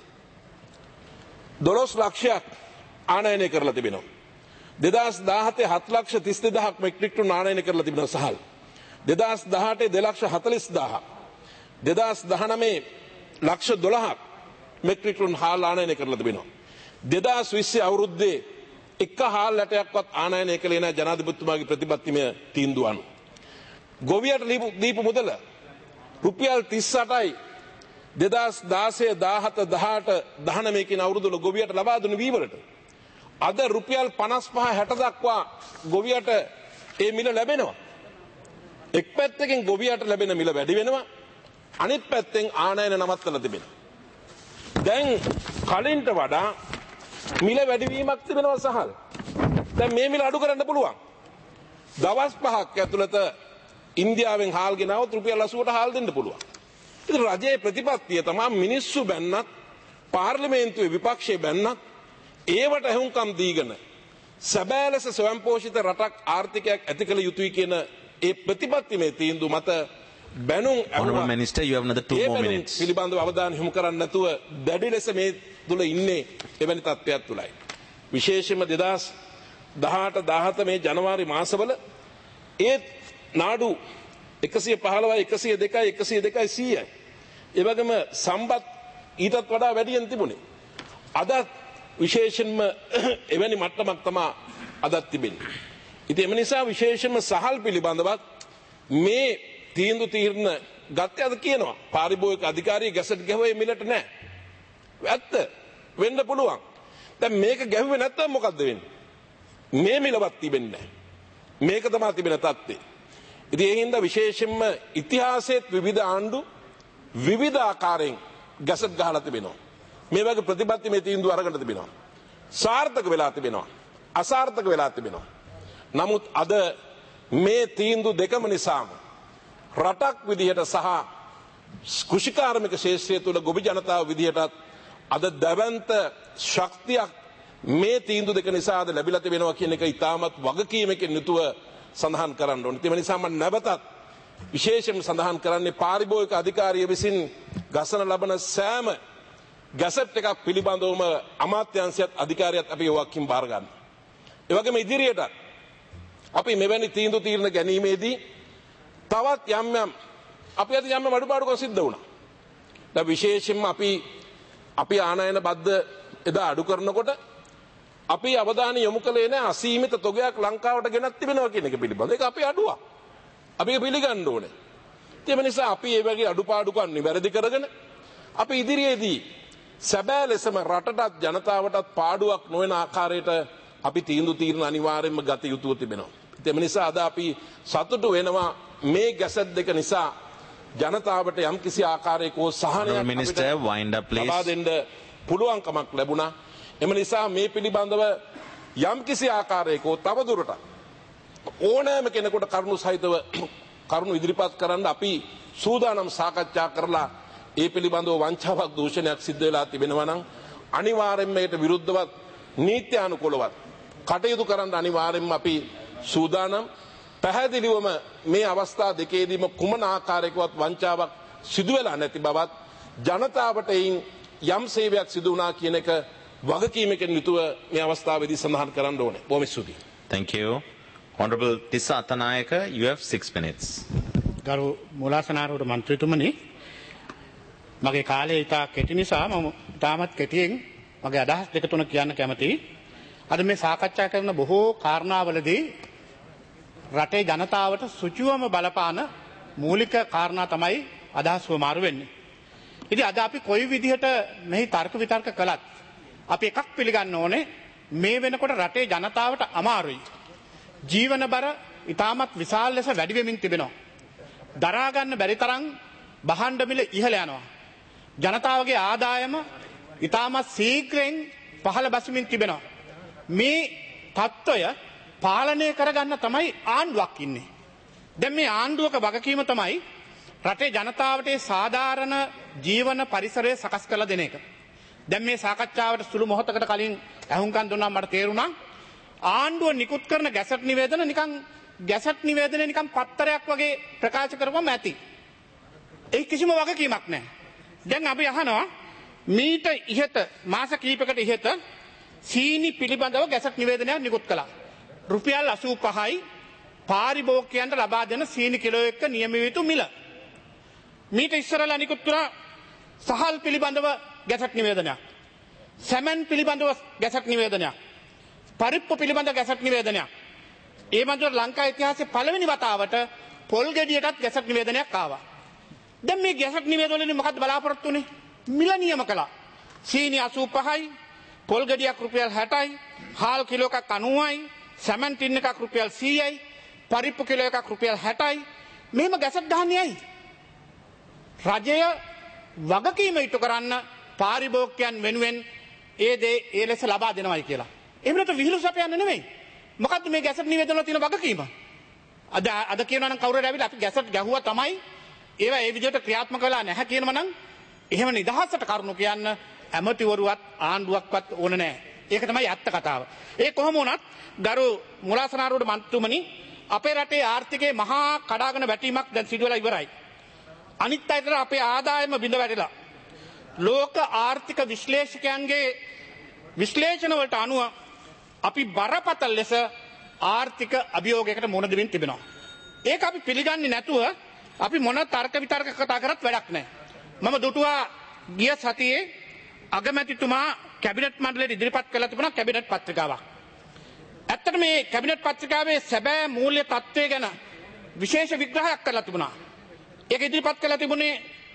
E: 12 ලක්ෂයක් ආනයනය කරලා තිබෙනවා. 2017 7,32,000ක් මෙට්‍රික් ටන් ආනයනය කරලා තිබෙනවා සහල්. 2018 2,40,000ක්. 2019 ලක්ෂ 12ක් මෙට්‍රික් ටන් හාල් ආනයනය කරලා තිබෙනවා. 2020 අවුරුද්දේ එක හාල් ඇටයක්වත් ආනයනය කළේ නැහැ ජනාධිපතිතුමාගේ ප්‍රතිපත්තිමය තීන්දුව අනුව. ගොවියට දීපු මුදල රුපියල් 38යි 2016 17 18 19 කියන අවුරුදුවල ගොවියට ලබා දුන්නු වී වලට. අද රුපියල් 55 60 දක්වා ගොවියට ඒ මිල ලැබෙනවා. එක් පැත්තකින් ගොවියට ලැබෙන මිල වැඩි වෙනවා. අනිත් පැත්තෙන් ආනයන නවත්තලා තිබෙනවා. දැන් කලින්ට වඩා මිල වැඩිවීමක් තිබෙනවා සහල්. දැන් මේ මිල අඩු කරන්න පුළුවන්. දවස් 5ක් ඇතුළත ඉන්දියාවෙන් හාල් ගෙනාවොත් රුපියල් 80ට හාල් දෙන්න පුළුවන්. ඉතින් රජයේ ප්‍රතිපත්තිය තමයි මිනිස්සු බැන්නත් පාර්ලිමේන්තුවේ විපක්ෂයේ බැන්නත් ඒවට අහුම්කම් දීගෙන සැබෑ ලෙස ස්වයංපෝෂිත රටක් ආර්ථිකයක් ඇති කළ යුතුයි කියන ඒ ප්‍රතිපත්තිමේ තීන්දුව මත බැනුම්
A: Honorable Minister, you have another 2 more minutes.
E: පිළිබඳව අවධානය යොමු කරන්න නැතුව දැඩි ලෙස මේ තුල ඉන්නේ එවැනි තත්ත්වයක් තුලයි. විශේෂයෙන්ම 2018 17 මේ ජනවාරි මාසවල ඒ නාඩු 115යි 102යි 102යි 100යි. ඒ වගේම සම්බත් ඊටත් වඩා වැඩියෙන් තිබුණේ. අද විශේෂයෙන්ම එවැනි මට්ටමක් තමයි අදත් තිබෙන්නේ. ඉතින් එම නිසා විශේෂයෙන්ම සහල් පිළිබඳවත් මේ තීන්දුව తీරන ගත්තේ අද කියනවා පාරිභෝගික අධිකාරිය ගැසට් ගැහුවේ මිලට නැහැ. ඇත්ත වෙන්න පුළුවන්. දැන් මේක ගැහුවේ නැත්තම් මොකද්ද වෙන්නේ? මේ මිලවත් තිබෙන්නේ නැහැ. මේක තමයි තිබෙන තත්ත්වය. ඉතින් ඒ හින්දා විශේෂයෙන්ම ඉතිහාසයේත් විවිධ ආණ්ඩු විවිධ ආකාරයෙන් ගැසට් ගහලා තිබෙනවා. මේ වගේ ප්‍රතිපත්ති මේ තීන්දුව අරගෙන තිබෙනවා. සාර්ථක වෙලා තිබෙනවා. අසාර්ථක වෙලා තිබෙනවා. නමුත් අද මේ තීන්දුව දෙකම නිසාම රටක් විදිහට සහ කෘෂිකාර්මික ශේෂ්ත්‍රය තුළ ගොවි ජනතාව විදිහටත් අද දැවැන්ත ශක්තියක් මේ තීන්දුව දෙක නිසා අද ලැබිලා තිබෙනවා කියන එක ඉතාමත් වගකීමකින් යුතුව සඳහන් කරන්න ඕනේ. ඒ නිසා මම නැවතත් විශේෂයෙන් සඳහන් කරන්නේ පාරිභෝගික අධිකාරිය විසින් ගසන ලබන සෑම ගැසට් එකක් පිළිබඳවම අමාත්‍යාංශයත් අධිකාරියත් අපි යොක්කින් බාර ගන්න. ඒ වගේම ඉදිරියට අපි මෙවැනි තීන්දුව తీරන ගැනීමේදී තවත් යම් අපි අද යම් අඩුපාඩුකම් සිද්ධ වුණා. දැන් විශේෂයෙන්ම අපි ආනයන බද්ද එදා අඩු කරනකොට අපි අවධානය යොමු කළේ නැහැ අසීමිත තොගයක් ලංකාවට ගෙනත් තිබෙනවා කියන එක පිළිබඳව. ඒක අපේ අඩුවක්. අපි ඒක පිළිගන්න ඕනේ. ඒ නිසා අපි මේ වගේ අඩුපාඩුකම් නිවැරදි කරගෙන අපි ඉදිරියේදී සැබෑ ලෙසම රටටත් ජනතාවටත් පාඩුවක් නොවන ආකාරයට අපි තීන්දුව తీරන අනිවාර්යයෙන්ම ගත යුතුව තිබෙනවා. ඒ නිසා අද අපි සතුටු වෙනවා මේ ගැසට් දෙක නිසා ජනතාවට යම් කිසි ආකාරයක සහනයක්
A: Minister, wind up, please.
E: ලබා දෙන්න පුළුවන්කමක් ලැබුණා. එම නිසා මේ පිළිබඳව යම් කිසි ආකාරයක තවදුරටත් ඕනෑම කෙනෙකුට කරුණු සහිතව කරුණු ඉදිරිපත් කරන්න අපි සූදානම් සාකච්ඡා කරලා ඒ පිළිබඳව වංචාවක් දූෂණයක් සිද්ධ වෙලා තිබෙනවා නම් අනිවාර්යෙන්ම ඒට විරුද්ධවත් නීත්‍යානුකූලවත් කටයුතු කරන්න අනිවාර්යෙන්ම අපි සූදානම්. පැහැදිලිවම මේ අවස්ථා දෙකේදීම කුමන ආකාරයකවත් වංචාවක් සිදු වෙලා නැති බවත් ජනතාවට යම් සේවයක් සිදු වුණා කියන එක වගකීමකින් යුතුව මේ අවස්ථාවේදී සඳහන් කරන්න ඕනේ. බොහොම ස්තුතියි.
A: Thank you. Honorable Tissa Attanayaka, you have 6 minutes.
F: ගරු මුලාසනාරෝඩ මන්ත්‍රීතුමනි, මගේ කාලය ඉතා කෙටි නිසා මම තාමත් කෙටියෙන් මගේ අදහස් දෙක තුන කියන්න කැමතියි. අද මේ සාකච්ඡා කරන බොහෝ කාරණාවලදී රටේ ජනතාවට සුචිවම බලපාන මූලික කාරණා තමයි අදහස් වමාරු වෙන්නේ. ඉතින් අද අපි කොයි විදිහට මෙහි තර්ක විතර්ක කළත් අපි එකක් පිළිගන්න ඕනේ, මේ වෙනකොට රටේ ජනතාවට අමාරුයි. ජීවන බර ඉතාමත් විශාල ලෙස වැඩි වෙමින් තිබෙනවා. දරා ගන්න බැරි තරම් භාණ්ඩ මිල ඉහළ යනවා. ජනතාවගේ ආදායම ඉතාමත් ශීඝ්‍රයෙන් පහළ බසිමින් තිබෙනවා. මේ තත්ත්වය පාලනය කරගන්න තමයි ආණ්ඩුවක් ඉන්නේ. දැන් මේ ආණ්ඩුවක වගකීම තමයි රටේ ජනතාවට සාධාරණ ජීවන පරිසරය සකස් කරලා දෙන එක. දැන් මේ සාකච්ඡාවට සුළු මොහොතකට කලින් ඇහුම්කන් දුන්නා මට තේරුණා ආණ්ඩුව නිකුත් කරන ගැසට් නිවේදන නිකන් ගැසට් නිවේදනය නිකන් පත්තරයක් වගේ ප්‍රකාශ කරපුවම ඇති. ඒ කිසිම වගකීමක් නැහැ. දැන් අපි අහනවා මීට ඉහත මාස කිහිපයකට ඉහත සීනි පිළිබඳව ගැසට් නිවේදනයක් නිකුත් කළා. රුපියල් 85යි පාරිභෝගිකයන්ට ලබා දෙන සීනි කිලෝ එක නියම යුතු මිල. මීට ඉස්සරලා නිකුත් කරා සහල් පිළිබඳව ගැසට් නිවේදනයක්. සැමන් පිළිබඳව ගැසට් නිවේදනයක්. පරිප්පු පිළිබඳව ගැසට් නිවේදනයක්. ඒ මන්දර ලංකා ඉතිහාසයේ පළවෙනි වතාවට පොල් ගෙඩියටත් ගැසට් නිවේදනයක් ආවා. දැන් මේ ගැසට් නිවේදන වලින් මොකක්ද බලාපොරොත්තු වෙන්නේ? මිල නියම කළා. සීනි 85යි, පොල් ගෙඩියක් රුපියල් 60යි, හාල් කිලෝ එකක් 90යි, සැමන් ටින් එකක් රුපියල් 100යි, පරිප්පු කිලෝ එකක් රුපියල් 60යි. මෙහෙම ගැසට් ගහන්නේ ඇයි? රජය වගකීම ඉටු කරන්න පාරිභෝගිකයන් වෙනුවෙන් ඒ දේ ඒ ලෙස ලබා දෙනවයි කියලා. එහෙම නැත්නම් විහිළු සපයන්න නෙමෙයි. මොකද්ද මේ ගැසට් නිවේදන වල තියෙන වගකීම? අද කියනවා නම් කවුරුහරි ඇවිල්ලා අපි ගැසට් ගැහුවා තමයි ඒවා ඒ විදිහට ක්‍රියාත්මක වෙලා නැහැ කියනවා නම් එහෙම නිදහසට කරුණු කියන්න ඇමතිවරුවත් ආණ්ඩුවක්වත් ඕන නැහැ. ඒක තමයි ඇත්ත කතාව. ඒ කොහොම වුණත් ගරු මුලාසනාරෝඩ මන්ත්‍රීතුමනි, අපේ රටේ ආර්ථිකයේ මහා කඩාගෙන වැටීමක් දැන් සිදු වෙලා ඉවරයි. අනිත් අතට අපේ ආදායම බිඳ වැටිලා. ලෝක ආර්ථික විශ්ලේෂකයන්ගේ විශ්ලේෂණ වලට අනුව අපි බරපතල ලෙස ආර්ථික අභියෝගයකට මුහුණ දෙමින් තිබෙනවා. ඒක අපි පිළිගන්නේ නැතුව අපි මොන තර්ක විතර්ක කතා කරත් වැඩක් නැහැ. මම දුටුවා ගිය සතියේ අගමැතිතුමා කැබිනට් මණ්ඩලයට ඉදිරිපත් කළා තිබුණා කැබිනට් පත්‍රිකාවක්. ඇත්තට මේ කැබිනට් පත්‍රිකාවේ සැබෑ මූල්‍ය තත්ත්වය ගැන විශේෂ විග්‍රහයක් කරලා තිබුණා. ඒක ඉදිරිපත් කළා තිබුණේ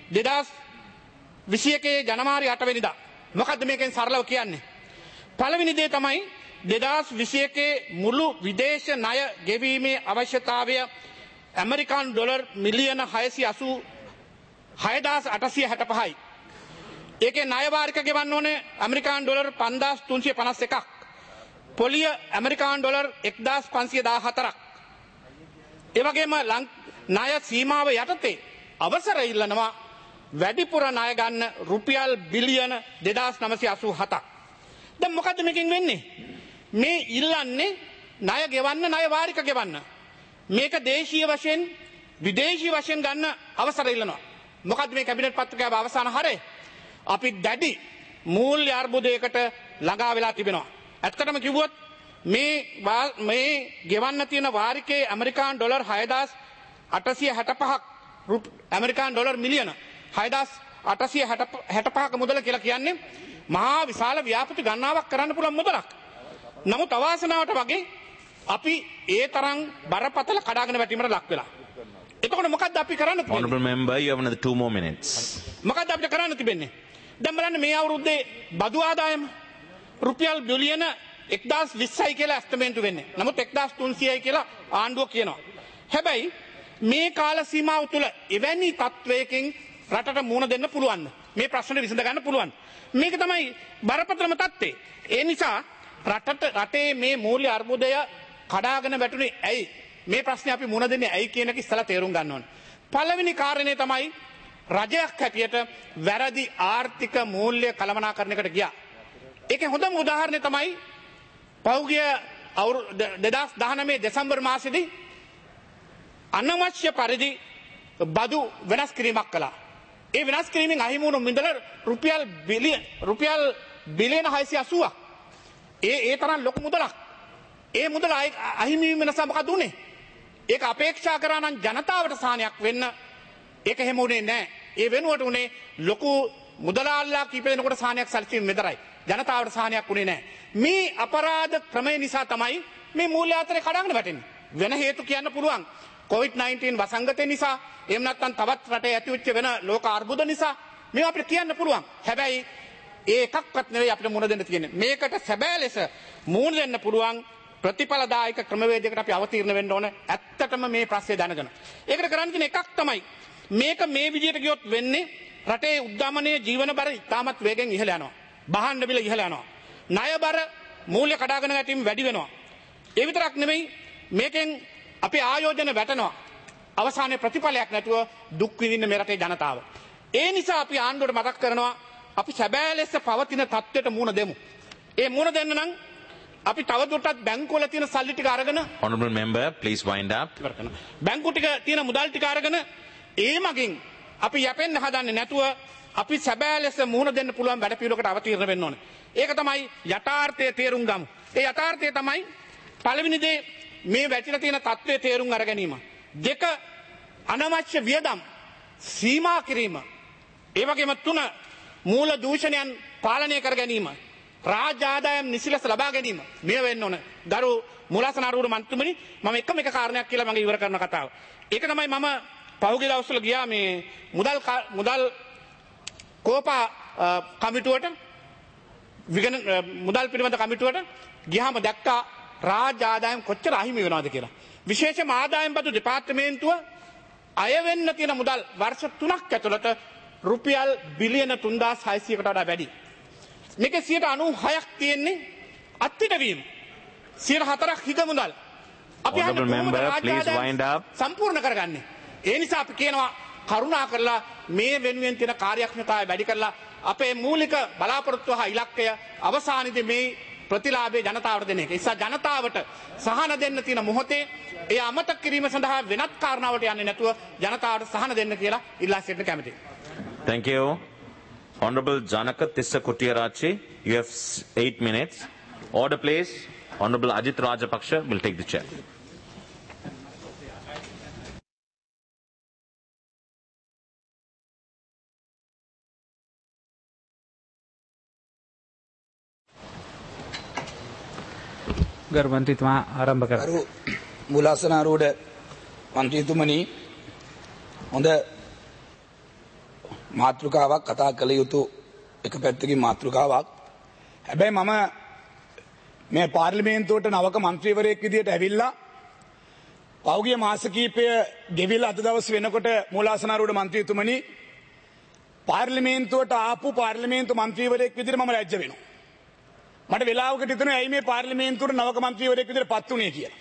F: 2021 ජනවාරි 8 වෙනිදා. මොකද්ද මේකෙන් සරලව කියන්නේ? පළවෙනි දේ තමයි 2021 මුළු විදේශ ණය ගෙවීමේ අවශ්‍යතාවය ඇමරිකානු ඩොලර් මිලියන 686,865යි. ඒකේ ණය වාරික ගෙවන්න ඕනේ ඇමරිකානු ඩොලර් 5351ක්. පොලිය ඇමරිකානු ඩොලර් 1514ක්. ඒ වගේම ණය සීමාව යටතේ අවසර ඉල්ලනවා වැඩිපුර ණය ගන්න රුපියල් බිලියන 2987ක්. දැන් මොකද්ද මේකෙන් වෙන්නේ? මේ ඉල්ලන්නේ ණය ගෙවන්න ණය වාරික ගෙවන්න. මේක දේශීය වශයෙන් විදේශීය වශයෙන් ගන්න අවසර ඉල්ලනවා. මොකද්ද මේ කැබිනට් පත්‍රිකාවේ අවසාන හරය? අපි දැඩි මූල්‍ය අර්බුදයකට ළඟා වෙලා තිබෙනවා. ඇත්තටම කිව්වොත් මේ ගෙවන්න තියෙන වාරිකයේ ඇමරිකානු ඩොලර් 6,865ක් ඇමරිකානු ඩොලර් මිලියන 6,865ක මුදල කියලා කියන්නේ මහා විශාල ව්‍යාපෘති ගණනාවක් කරන්න පුළුවන් මුදලක්. නමුත් අවාසනාවට වගේ අපි ඒ තරම් බරපතල කඩාගෙන වැටීමට ලක් වෙලා. එතකොට මොකද්ද අපි කරන්න තියෙන්නේ?
A: Honorable member, you have another 2 more minutes.
F: මොකද්ද අපිට කරන්න තිබෙන්නේ? දැන් බලන්න මේ අවුරුද්දේ බදු ආදායම රුපියල් බිලියන 1020යි කියලා ඇස්තමේන්තු වෙන්නේ. නමුත් 1300යි කියලා ආණ්ඩුව කියනවා. හැබැයි මේ කාල සීමාව තුළ එවැනි තත්වයකින් රටට මුහුණ දෙන්න පුළුවන්. මේ ප්‍රශ්නේ විසඳ ගන්න පුළුවන්. මේක තමයි බරපතලම තත්ත්වය. ඒ නිසා රටේ මේ මූල්‍ය අර්බුදය කඩාගෙන වැටුනේ ඇයි? මේ ප්‍රශ්නේ අපි මුහුණ දෙන්නේ ඇයි කියන එක ඉස්සලා තේරුම් ගන්න ඕනේ. පළවෙනි කාරණේ තමයි රජයක් හැටියට වැරදි ආර්ථික මූල්‍ය කළමනාකරණයකට ගියා. ඒකේ හොඳම උදාහරණය තමයි පෞගිය 2019 දෙසැම්බර් මාසෙදී අනවශ්‍ය පරිදි බදු වෙනස් කිරීමක් කළා. ඒ වෙනස් කිරීමෙන් අහිමි වුණු මිදල රුපියල් බිලියන 680ක්. ඒ තරම් ලොකු මුදලක්. ඒ මුදල අහිමි වීම නිසා මොකද උනේ? ඒක අපේක්ෂා කරා නම් ජනතාවට සාහනයක් වෙන්න ඒක එහෙම උනේ නැහැ. ඒ වෙනුවට උනේ ලොකු මුදලාල්ලා කීප දෙනෙකුට සාහනයක් සැලසීම විතරයි. ජනතාවට සාහනයක් උනේ නැහැ. මේ අපරාධ ක්‍රමය නිසා තමයි මේ මූල්‍ය අතරේ කඩාගෙන වැටෙන්නේ. වෙන හේතු කියන්න පුළුවන්. COVID-19 වසංගතය නිසා එහෙම නැත්නම් තවත් රටේ ඇතිවෙච්ච වෙන ලෝක අර්බුද නිසා මේවා අපිට කියන්න පුළුවන්. හැබැයි ඒ එකක්වත් නෙවෙයි අපිට මුණ දෙන්න තියෙන්නේ. මේකට සැබෑ ලෙස මුණ දෙන්න පුළුවන් ප්‍රතිඵලදායක ක්‍රමවේදයකට අපි අවතීර්ණ වෙන්න ඕන. ඇත්තටම මේ ප්‍රශ්නේ දැනගෙන. ඒකට කරන්න තියෙන එකක් තමයි මේක මේ විදිහට ගියොත් වෙන්නේ රටේ උද්දමනයේ ජීවන බර ඉතාමත් වේගෙන් ඉහළ යනවා. බහන්න බිල ඉහළ යනවා. ණය බර මූල්‍ය කඩාගෙන වැටීම වැඩි වෙනවා. ඒ විතරක් නෙමෙයි මේකෙන් අපේ ආයෝජන වැටෙනවා. අවසානයේ ප්‍රතිඵලයක් නැතුව දුක් විඳින්න මේ රටේ ජනතාව. ඒ නිසා අපි ආණ්ඩුවට මතක් කරනවා අපි සැබෑ ලෙස පවතින තත්ත්වයට මුහුණ දෙමු. ඒ මුහුණ දෙන්න නම් අපි තවදුරටත් බැංකුවල තියෙන සල්ලි ටික අරගෙන
A: Honorable member, please wind up.
F: බැංකු ටික තියෙන මුදල් ටික අරගෙන ඒ මගින් අපි යැපෙන්න හදන්නේ නැතුව අපි සැබෑ ලෙස මුහුණ දෙන්න පුළුවන් වැඩ පිළිවෙලකට අවතීර්ණ වෙන්න ඕනේ. ඒක තමයි යථාර්ථය තේරුම් ගමු. ඒ යථාර්ථය තමයි පළවෙනි දේ මේ වැටිලා තියෙන තත්ත්වයේ තේරුම් අර ගැනීම. දෙක අනවශ්‍ය වියදම් සීමා කිරීම. ඒ වගේම තුන මූල දූෂණයන් පාලනය කර ගැනීම. රාජ්‍ය ආදායම් නිසිලස ලබා ගැනීම. මේ වෙන්න ඕන. ගරු මුලාසන ආරූඪ මන්ත්‍රීතුමනි මම එකම එක කාරණයක් කියලා මම ඉවර කරන කතාව. ඒක තමයි මම පහුගිය දවස්වල ගියා මේ මුදල් කෝපා කමිටුවට මුදල් පිළිබඳ කමිටුවට ගියාම දැක්කා රාජ්‍ය ආදායම් කොච්චර අහිමි වෙනවද කියලා. විශේෂම ආදායම් බදු දෙපාර්තමේන්තුව අය වෙන්න තියෙන මුදල් වර්ෂ 3ක් ඇතුළත රුපියල් බිලියන 3600කට වඩා වැඩි. මේකේ 96ක් තියෙන්නේ අත්පිටවීම. 4ක් හිග මුදල්. අපි
A: Honorable member, please wind up.
F: සම්පූර්ණ කරගන්නේ. ඒ නිසා අපි කියනවා කරුණා කරලා මේ වෙනුවෙන් තියෙන කාර්යක්ෂමතාවය වැඩි කරලා අපේ මූලික බලාපොරොත්තු හා ඉලක්කය අවසානයේදී මේ ප්‍රතිලාභේ ජනතාවට දෙන එක. ඒ නිසා ජනතාවට සහන දෙන්න තියෙන මොහොතේ ඒ අමතක කිරීම සඳහා වෙනත් කාරණාවට යන්නේ නැතුව ජනතාවට සහන දෙන්න කියලා ඉල්ලා සිටින්න කැමැතියි.
A: Thank you. Honorable Janaka Tissa Kutiyarachi, you have 8 minutes. Order please. Honorable Ajit Rajapaksha will take the chair.
G: ගරු මන්ත්‍රීතුමා ආරම්භ කරා.
H: ගරු මුලාසන ආරූඪ මන්ත්‍රීතුමනි හොඳ මාතෘකාවක් කතා කළ යුතු එක පැත්තකින් මාතෘකාවක්. හැබැයි මම මේ පාර්ලිමේන්තුවට නවක මන්ත්‍රීවරයෙක් විදියට ඇවිල්ලා පෞගිය මාස කීපය ගෙවිලා අද දවස් වෙනකොට මූලාසනාරූඪ මන්ත්‍රීතුමනි පාර්ලිමේන්තුවට ආපු පාර්ලිමේන්තු මන්ත්‍රීවරයෙක් විදිහට මම ලැජ්ජ වෙනවා. මට වෙලාවකට හිතෙනවා ඇයි මේ පාර්ලිමේන්තුවට නවක මන්ත්‍රීවරයෙක් විදිහට පත් වුණේ කියලා.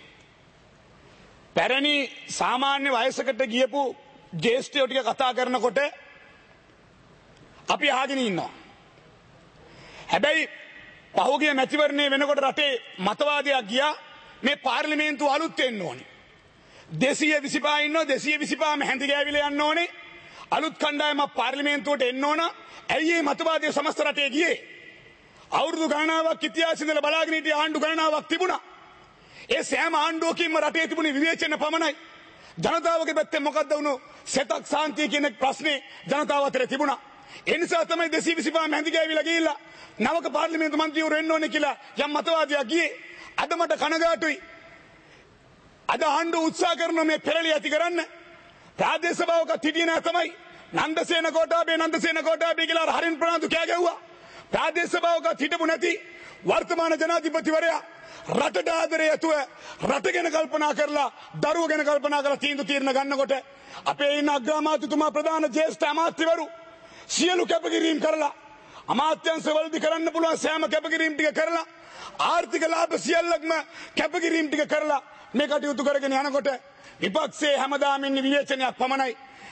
H: පැරණි සාමාන්‍ය වයසකට ගියපු ජ්‍යෙෂ්ඨයෝ ටික කතා කරනකොට අපි අහගෙන ඉන්නවා. හැබැයි පහුගිය මැතිවරණය වෙනකොට රටේ මතවාදයක් ගියා මේ පාර්ලිමේන්තුව අලුත් වෙන්න ඕනේ. 225 ඉන්නවා 225ම හැඳි ගෑවිලා යන්න ඕනේ. අලුත් කණ්ඩායමක් පාර්ලිමේන්තුවට එන්න ඕන. ඇයි මේ මතවාදයේ සමස්ත රටේ ගියේ? අවුරුදු ගණනාවක් ඉතිහාසෙ ඉඳලා බලාගෙන හිටිය ආණ්ඩු ගණනාවක් තිබුණා. ඒ සෑම ආණ්ඩුවකින්ම රටේ තිබුණේ විවේචන පමණයි. ජනතාවගේ පැත්තෙන් මොකද්ද වුණු සෙතක් සාන්තිය කියන ප්‍රශ්නේ ජනතාව අතර තිබුණා. ඒ නිසා තමයි 225ම හැඳි ගෑවිලා ගිහිල්ලා නවක පාර්ලිමේන්තු මන්ත්‍රීවරු එන්න ඕනේ කියලා යම් මතවාදයක් ගියේ. අද මට කනගාටුයි. අද ආණ්ඩුව උත්සාහ කරන මේ පෙරළිය ඇති කරන්න ප්‍රාදේශ සභාවක හිටියේ නැහැ තමයි. නන්දසේන කොටාබේ කියලා හරින් ප්‍රනාන්දු කෑ ගැව්වා. ප්‍රාදේශ සභාවක හිටපු නැති වර්තමාන ජනාධිපතිවරයා රටට ආදරය ඇතුව රට ගැන කල්පනා කරලා දරුවෝ ගැන කල්පනා කරලා තීරණ ගන්නකොට අපේ ඉන්න අග්‍රාමාත්‍යතුමා ප්‍රධාන ජ්‍යෙෂ්ඨ අමාත්‍යවරු සියලු කැපකිරීම් කරලා අමාත්‍යංශවලදී කරන්න පුළුවන් සෑම කැපකිරීම් ටික කරලා ආර්ථික ලාභ සියල්ලක්ම කැපකිරීම් ටික කරලා මේ කටයුතු කරගෙන යනකොට විපක්ෂයේ හැමදාම ඉන්නේ විවේචනයක් පමණයි.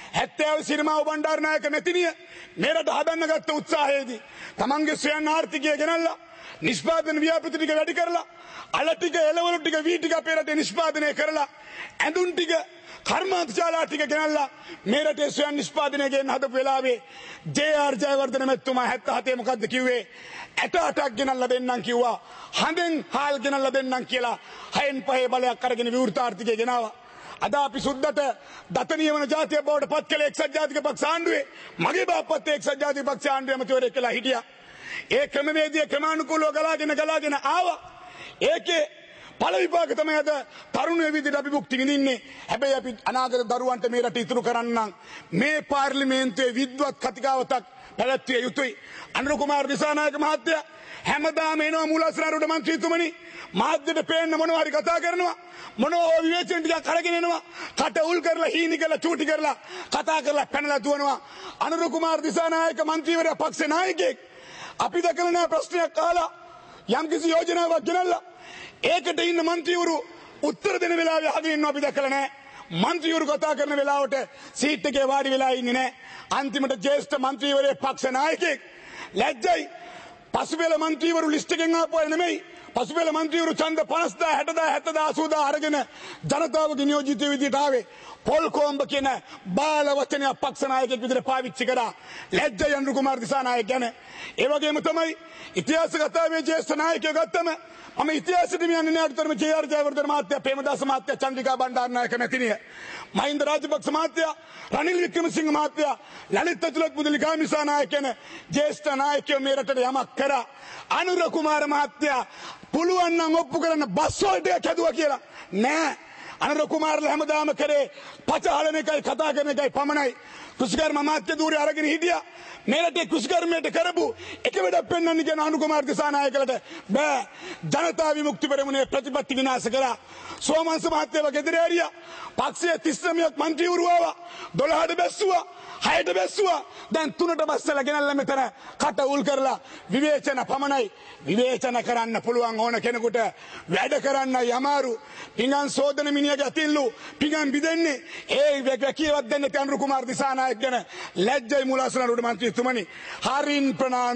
H: 70 සිරිමාව බණ්ඩාරනායක මෙතිනිය මේ රට හදන්න ගත්ත උත්සාහයේදී තමන්ගේ ස්වයං ආර්ථිකය ගෙනල්ලා නිෂ්පාදන ව්‍යාපෘති ටික වැඩි කරලා අල ටික එළවලු ටික වී ටික අපේ රටේ නිෂ්පාදනය කරලා ඇඳුම් ටික කර්මාන්තශාලා ටික ගෙනල්ලා මේ රටේ ස්වයං නිෂ්පාදනය ගෙන හදපු වෙලාවේ ජේ.ආර්. ජයවර්ධන මැතිතුමා 77 මොකද්ද කිව්වේ? 68ක් ගෙනල්ලා දෙන්නම් කිව්වා. හඳෙන් හාල් ගෙනල්ලා දෙන්නම් කියලා 6න් 5 බලයක් අරගෙන විවෘත ආර්ථිකය ගෙනාවා. අද අපි සුද්දට දත නියමන ජාතිය බවට පත් කළ එක්සත් ජාතික පක්ෂ ආණ්ඩුවේ මගේ බාප්පත් එක්සත් ජාතික පක්ෂ ආණ්ඩුවේ ඇමතිවරයෙක් කියලා හිටියා. ඒ ක්‍රමවේදය ක්‍රමානුකූලව ගලාගෙන ආවා. ඒකේ ඵල විපාක තමයි අද තරුණයෝ විදිහට අපි භුක්ති විඳින්නේ. හැබැයි අපි අනාගත දරුවන්ට මේ රට ඉතුරු කරන්න මේ පාර්ලිමේන්තුවේ විද්වත් කතිකාවතක් පැවැත්විය යුතුයි. අනුර කුමාර දිසානායක මහත්තයා හැමදාම එනවා මූලාසනාරූඪ මන්ත්‍රීතුමනි මාධ්‍යට පේන්න මොනවා හරි කතා කරනවා මොනවා විවේචන ටිකක් අරගෙන එනවා කට උල් කරලා හීනි කරලා චූටි කරලා කතා කරලා පැනලා දුවනවා. අනුර කුමාර දිසානායක මන්ත්‍රීවරයා පක්ෂ නායකයෙක් අපි දැකලා නැහැ ප්‍රශ්නයක් අහලා යම්කිසි යෝජනාවක් ගෙනල්ලා ඒකට ඉන්න මන්ත්‍රීවරු උත්තර දෙන වෙලාවේ අහගෙන ඉන්නවා අපි දැකලා නැහැ. මන්ත්‍රීවරු කතා කරන වෙලාවට සීට් එකේ වාඩි වෙලා ඉන්නේ නැහැ. අන්තිමට ජ්‍යෙෂ්ඨ මන්ත්‍රීවරයෙක් පක්ෂ නායකයෙක් ලැජ්ජයි. පසුබෙල මන්ත්‍රීවරු ලිස්ට් එකෙන් ආපුවා නෙමෙයි. පසුබෙල මන්ත්‍රීවරු ඡන්ද 50000 60000 70000 අරගෙන ජනතාවගේ නියෝජිත විදිහට ආවේ. පොල් කොම්බ කියන බාල වචනය පක්ෂ නායකයෙක් විදිහට පාවිච්චි කරා. ලැජ්ජයි අනුර කුමාර දිසානායක ගැන. ඒ වගේම තමයි ඉතිහාස කතාවේ ජ්‍යෙෂ්ඨ නායකයෝ ගත්තම මම ඉතිහාසෙට යන්නේ නැහැ. අතරම ජේ.ආර්. ජයවර්ධන මහත්තයා, ප්‍රේමදාස මහත්තයා, චන්ද්‍රිකා බණ්ඩාරනායක මැතිණිය, මහින්ද රාජපක්ෂ මහත්තයා, රනිල් වික්‍රමසිංහ මහත්තයා, ලලිත් අතුලත් මුදලි ගාමිසානායක කියන ජ්‍යෙෂ්ඨ නායකයෝ මේ රටට යමක් කරා. අනුර කුමාර මහත්තයා පුළුවන් නම් ඔප්පු කරන්න බස් වලට කැදුවා කියලා නෑ. අනුර කුමාරලා හැමදාම කරේ පචහලන එකයි කතා කරන එකයි පමණයි. කෘෂිකර්ම අමාත්‍ය ධූරය අරගෙන හිටියා. මේ රටේ කෘෂිකර්මයට කරපු එක වැඩක් පෙන්වන්න කියන අනුර කුමාර දිසානායකලට බෑ. ජනතා විමුක්ති පෙරමුණේ ප්‍රතිපත්ති විනාශ කරා. සෝමංශ මහත්තයව ගෙදර ඇරියා. පක්ෂයේ 39ක් මන්ත්‍රීවරු ආවා. 12ට බැස්සුවා. 6ට බැස්සුවා. දැන් 3ට බස්සලා ගෙනල්ලා මෙතන කට උල් කරලා විවේචන පමණයි. විවේචන කරන්න පුළුවන් ඕන කෙනෙකුට වැඩ කරන්න යමාරු. පිඟන් සෝදන මිනිහගේ අතිල්ලු පිඟන් බිදෙන්නේ. ඒ වැකියවත් දෙන්න අනුර කුමාර දිසානායක ගැන ලැජ්ජයි මූලාසනාරූඪ මන්ත්‍රීතුමනි. හරින්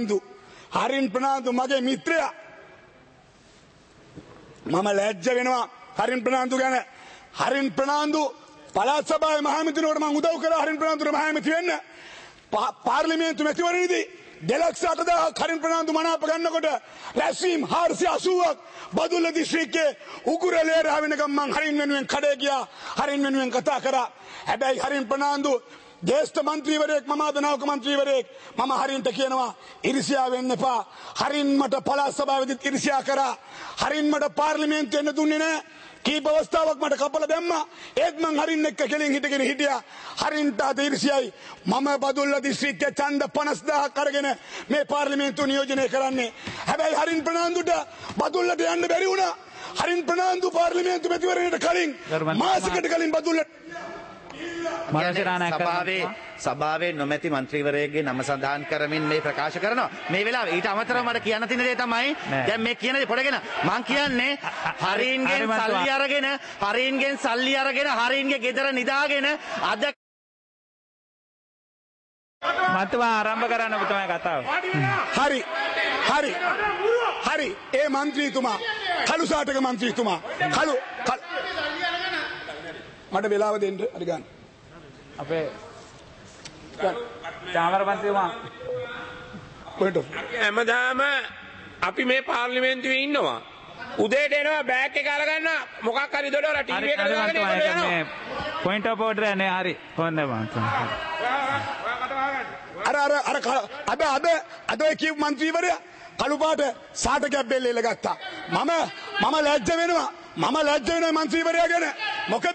H: ප්‍රනාන්දු මගේ මිත්‍රයා. මම ලැජ්ජ වෙනවා හරින් ප්‍රනාන්දු ගැන. හරින් ප්‍රනාන්දු පළාත් සභාවේ මහමැතිවරණයට මම උදව් කරා. හරින් ප්‍රනාන්දුට මහමැති වෙන්න පාර්ලිමේන්තු මැතිවරණයේදී 2,80,000 හරින් ප්‍රනාන්දු මනාප ගන්නකොට රැස්වීම් 480ක් බදුල්ල දිස්ත්‍රික්කයේ උගුරලේ රාවෙනකම් මං හරින් වෙනුවෙන් කඩේ ගියා. හරින් වෙනුවෙන් කතා කරා. හැබැයි හරින් ප්‍රනාන්දු ජ්‍යෙෂ්ඨ මන්ත්‍රීවරයෙක්, මම ආදනාවක මන්ත්‍රීවරයෙක්. මම හරින්ට කියනවා ඉරිසියා වෙන්න එපා. හරින් මට පළාත් සභාවේදීත් ඉරිසියා කරා. හරින් මට පාර්ලිමේන්තුවෙ එන්න දුන්නේ නැහැ. කීප අවස්ථාවක් මට කපලා දැම්මා. ඒත් මං හරින් එක්ක කෙලින් හිටගෙන හිටියා. හරින්ට අද ඉරිසියයි. මම බදුල්ල දිස්ත්‍රික්කයේ ඡන්ද 50000ක් අරගෙන මේ පාර්ලිමේන්තුව නියෝජනය කරන්නේ. හැබැයි හරින් ප්‍රනාන්දුට බදුල්ලට යන්න බැරි වුණා. හරින් ප්‍රනාන්දු පාර්ලිමේන්තු මැතිවරණයට කලින් මාසකට කලින් බදුල්ල
I: සභාවේ නොමැති මන්ත්‍රීවරයෙක්ගේ නම සඳහන් කරමින් මේ ප්‍රකාශ කරනවා. මේ වෙලාවේ ඊට අමතරව මට කියන්න තියෙන දේ තමයි දැන් මේ කියන දේ පොඩගෙන මං කියන්නේ හරින්ගෙන් සල්ලි අරගෙන හරින්ගේ ගෙදර නිදාගෙන අද
G: මතුමා ආරම්භ කරන්න ඔබතුමා කතාව.
H: හරි ඒ මන්ත්‍රීතුමා කළු සාටක මන්ත්‍රීතුමා කළු මට වෙලාව දෙන්න හරි ගන්න.
G: අපේ චාමර මන්ත්‍රීතුමා
E: හැමදාම අපි මේ පාර්ලිමේන්තුවේ ඉන්නවා. උදේට එනවා බෑග් එක අරගන්න මොකක් හරි දොඩවලා ටීවී එකට දාගෙන යනවා.
G: පොයින්ට් ඔෆ් ඕඩර් නේ හරි. හොඳයි මන්ත්‍රීතුමා.
H: අද කියපු මන්ත්‍රීවරයා කළු පාට සාටකයක් බෙල්ලෙල ගත්තා. මම ලැජ්ජ වෙනවා මන්ත්‍රීවරයා ගැන. මොකද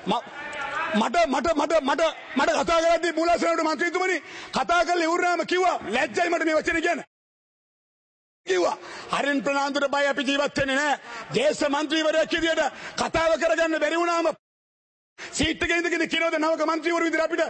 H: මට කතා කරද්දී මූලාසනයට මන්ත්‍රීතුමනි කතා කරලා ඉවරනම කිව්වා ලැජ්ජයි මට මේ වචනේ කියන්න. කිව්වා හරින් ප්‍රනාන්දුට බය අපි ජීවත් වෙන්නේ නැහැ. ජේෂ්ඨ මන්ත්‍රීවරයෙක් විදියට කතාව කරගන්න බැරි වුණාම සීට් එකේ ඉඳගෙන කියනවාද නවක මන්ත්‍රීවරු විදියට අපිට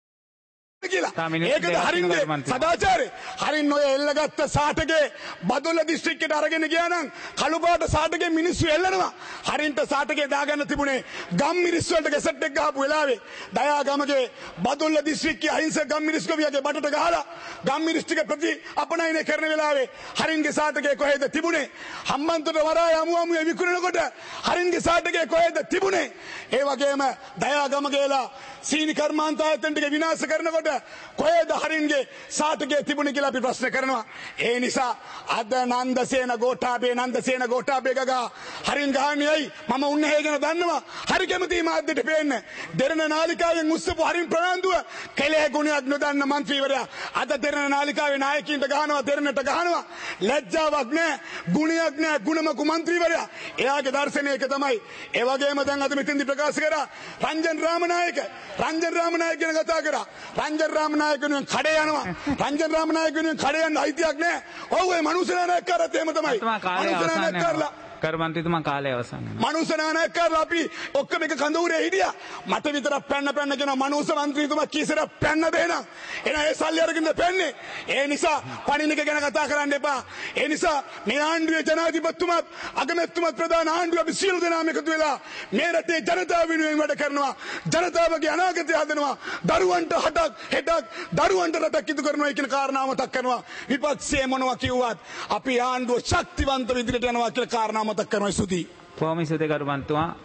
H: ඒකද හරින්ගේ සදාචාරය. හරින් ඔය එල්ලගත්ත සාටගේ බදුල්ල දිස්ත්‍රික්කයට අරගෙන ගියා නම් කළුපාට සාටගේ මිනිස්සු එල්ලනවා. හරින්ට සාටගේ දාගන්න තිබුණේ ගම් මිනිස්සු වලට ගැසට් එක ගහපු වෙලාවේ දයාගමගේ බදුල්ල දිස්ත්‍රික්කයේ අහිංසක ගම් මිනිස්සු කවියගේ බඩට ගහලා ගම් මිනිස්සු ටික ප්‍රති අපනයනය කරන වෙලාවේ හරින්ගේ සාටගේ කොහෙද තිබුණේ? හම්බන්තොට වරාය අමුමුවේ විකුණනකොට හරින්ගේ සාටගේ කොහෙද තිබුණේ? ඒ වගේම දයාගමගේලා සීනි කර්මාන්ත ආයතන ටික විනාශ කරනකොට කොහෙද හරින්ගේ සාටකයේ තිබුණේ කියලා අපි ප්‍රශ්න කරනවා. ඒ නිසා අද නන්දසේන ගෝඨාභය ගගා හරින් ගහන්නේයි මම උන්නේ ගැන දන්නවා. හරි කැමති මාධ්‍යට පේන්න. දෙරණ නාලිකාවෙන් උස්සපු හරින් ප්‍රනාන්දුව කෙලෙහ ගුණයක් නොදන්න මන්ත්‍රීවරයා අද දෙරණ නාලිකාවේ නායකයින්ට ගහනවා දෙරණට ගහනවා. ලැජ්ජාවක් නැහැ, ගුණයක් නැහැ, ගුණමකු මන්ත්‍රීවරයා. එයාගේ දර්ශනය එක තමයි. ඒ වගේම දැන් අද මෙතෙන්දි ප්‍රකාශ කරා රංජන් රාමනායක ගැන කතා කරා. රංජන් රාමනායක වෙනුවෙන් කඩේ යනවා. රංජන් රාමනායක වෙනුවෙන් කඩේ යන්න අයිතියක් නැහැ. ඔව් ඒ මනුස්සනායක කරත් එහෙම තමයි. මනුස්සනායක කරලා
G: කර්මන්ත්‍රීතුමා කාලය අවසන් වෙනවා.
H: මනුස්සනායක කරලා අපි ඔක්කොම එක කඳවුරේ හිටියා. මට විතරක් පැන්න කියන මනුස්ස මන්ත්‍රීතුමා කීසර පැන්න දෙනවා. එන ඒ සල්ලි අරගෙන පැන්නේ. ඒ නිසා පණිනික ගැන කතා කරන්න එපා. ඒ නිසා මේ ආණ්ඩුවේ ජනාධිපතිතුමාත් අගමැතිතුමාත් ප්‍රධාන ආණ්ඩුව අපි සියලු දෙනාම එකතු වෙලා මේ රටේ ජනතාව වෙනුවෙන් වැඩ කරනවා. ජනතාවගේ අනාගතය හදනවා. දරුවන්ට හෙටක් දරුවන්ට රටක් ඉදු කරනවා කියන කාරණාව මතක් කරනවා. විපක්ෂයේ මොනවා කිව්වත් අපි ආණ්ඩුව ශක්තිවන්ත විදිහට යනවා කියන කාරණාව මතක් කරනවා. ස්තුතියි.
G: කොහොම ඉස්සුදේ කරුමන්තුමා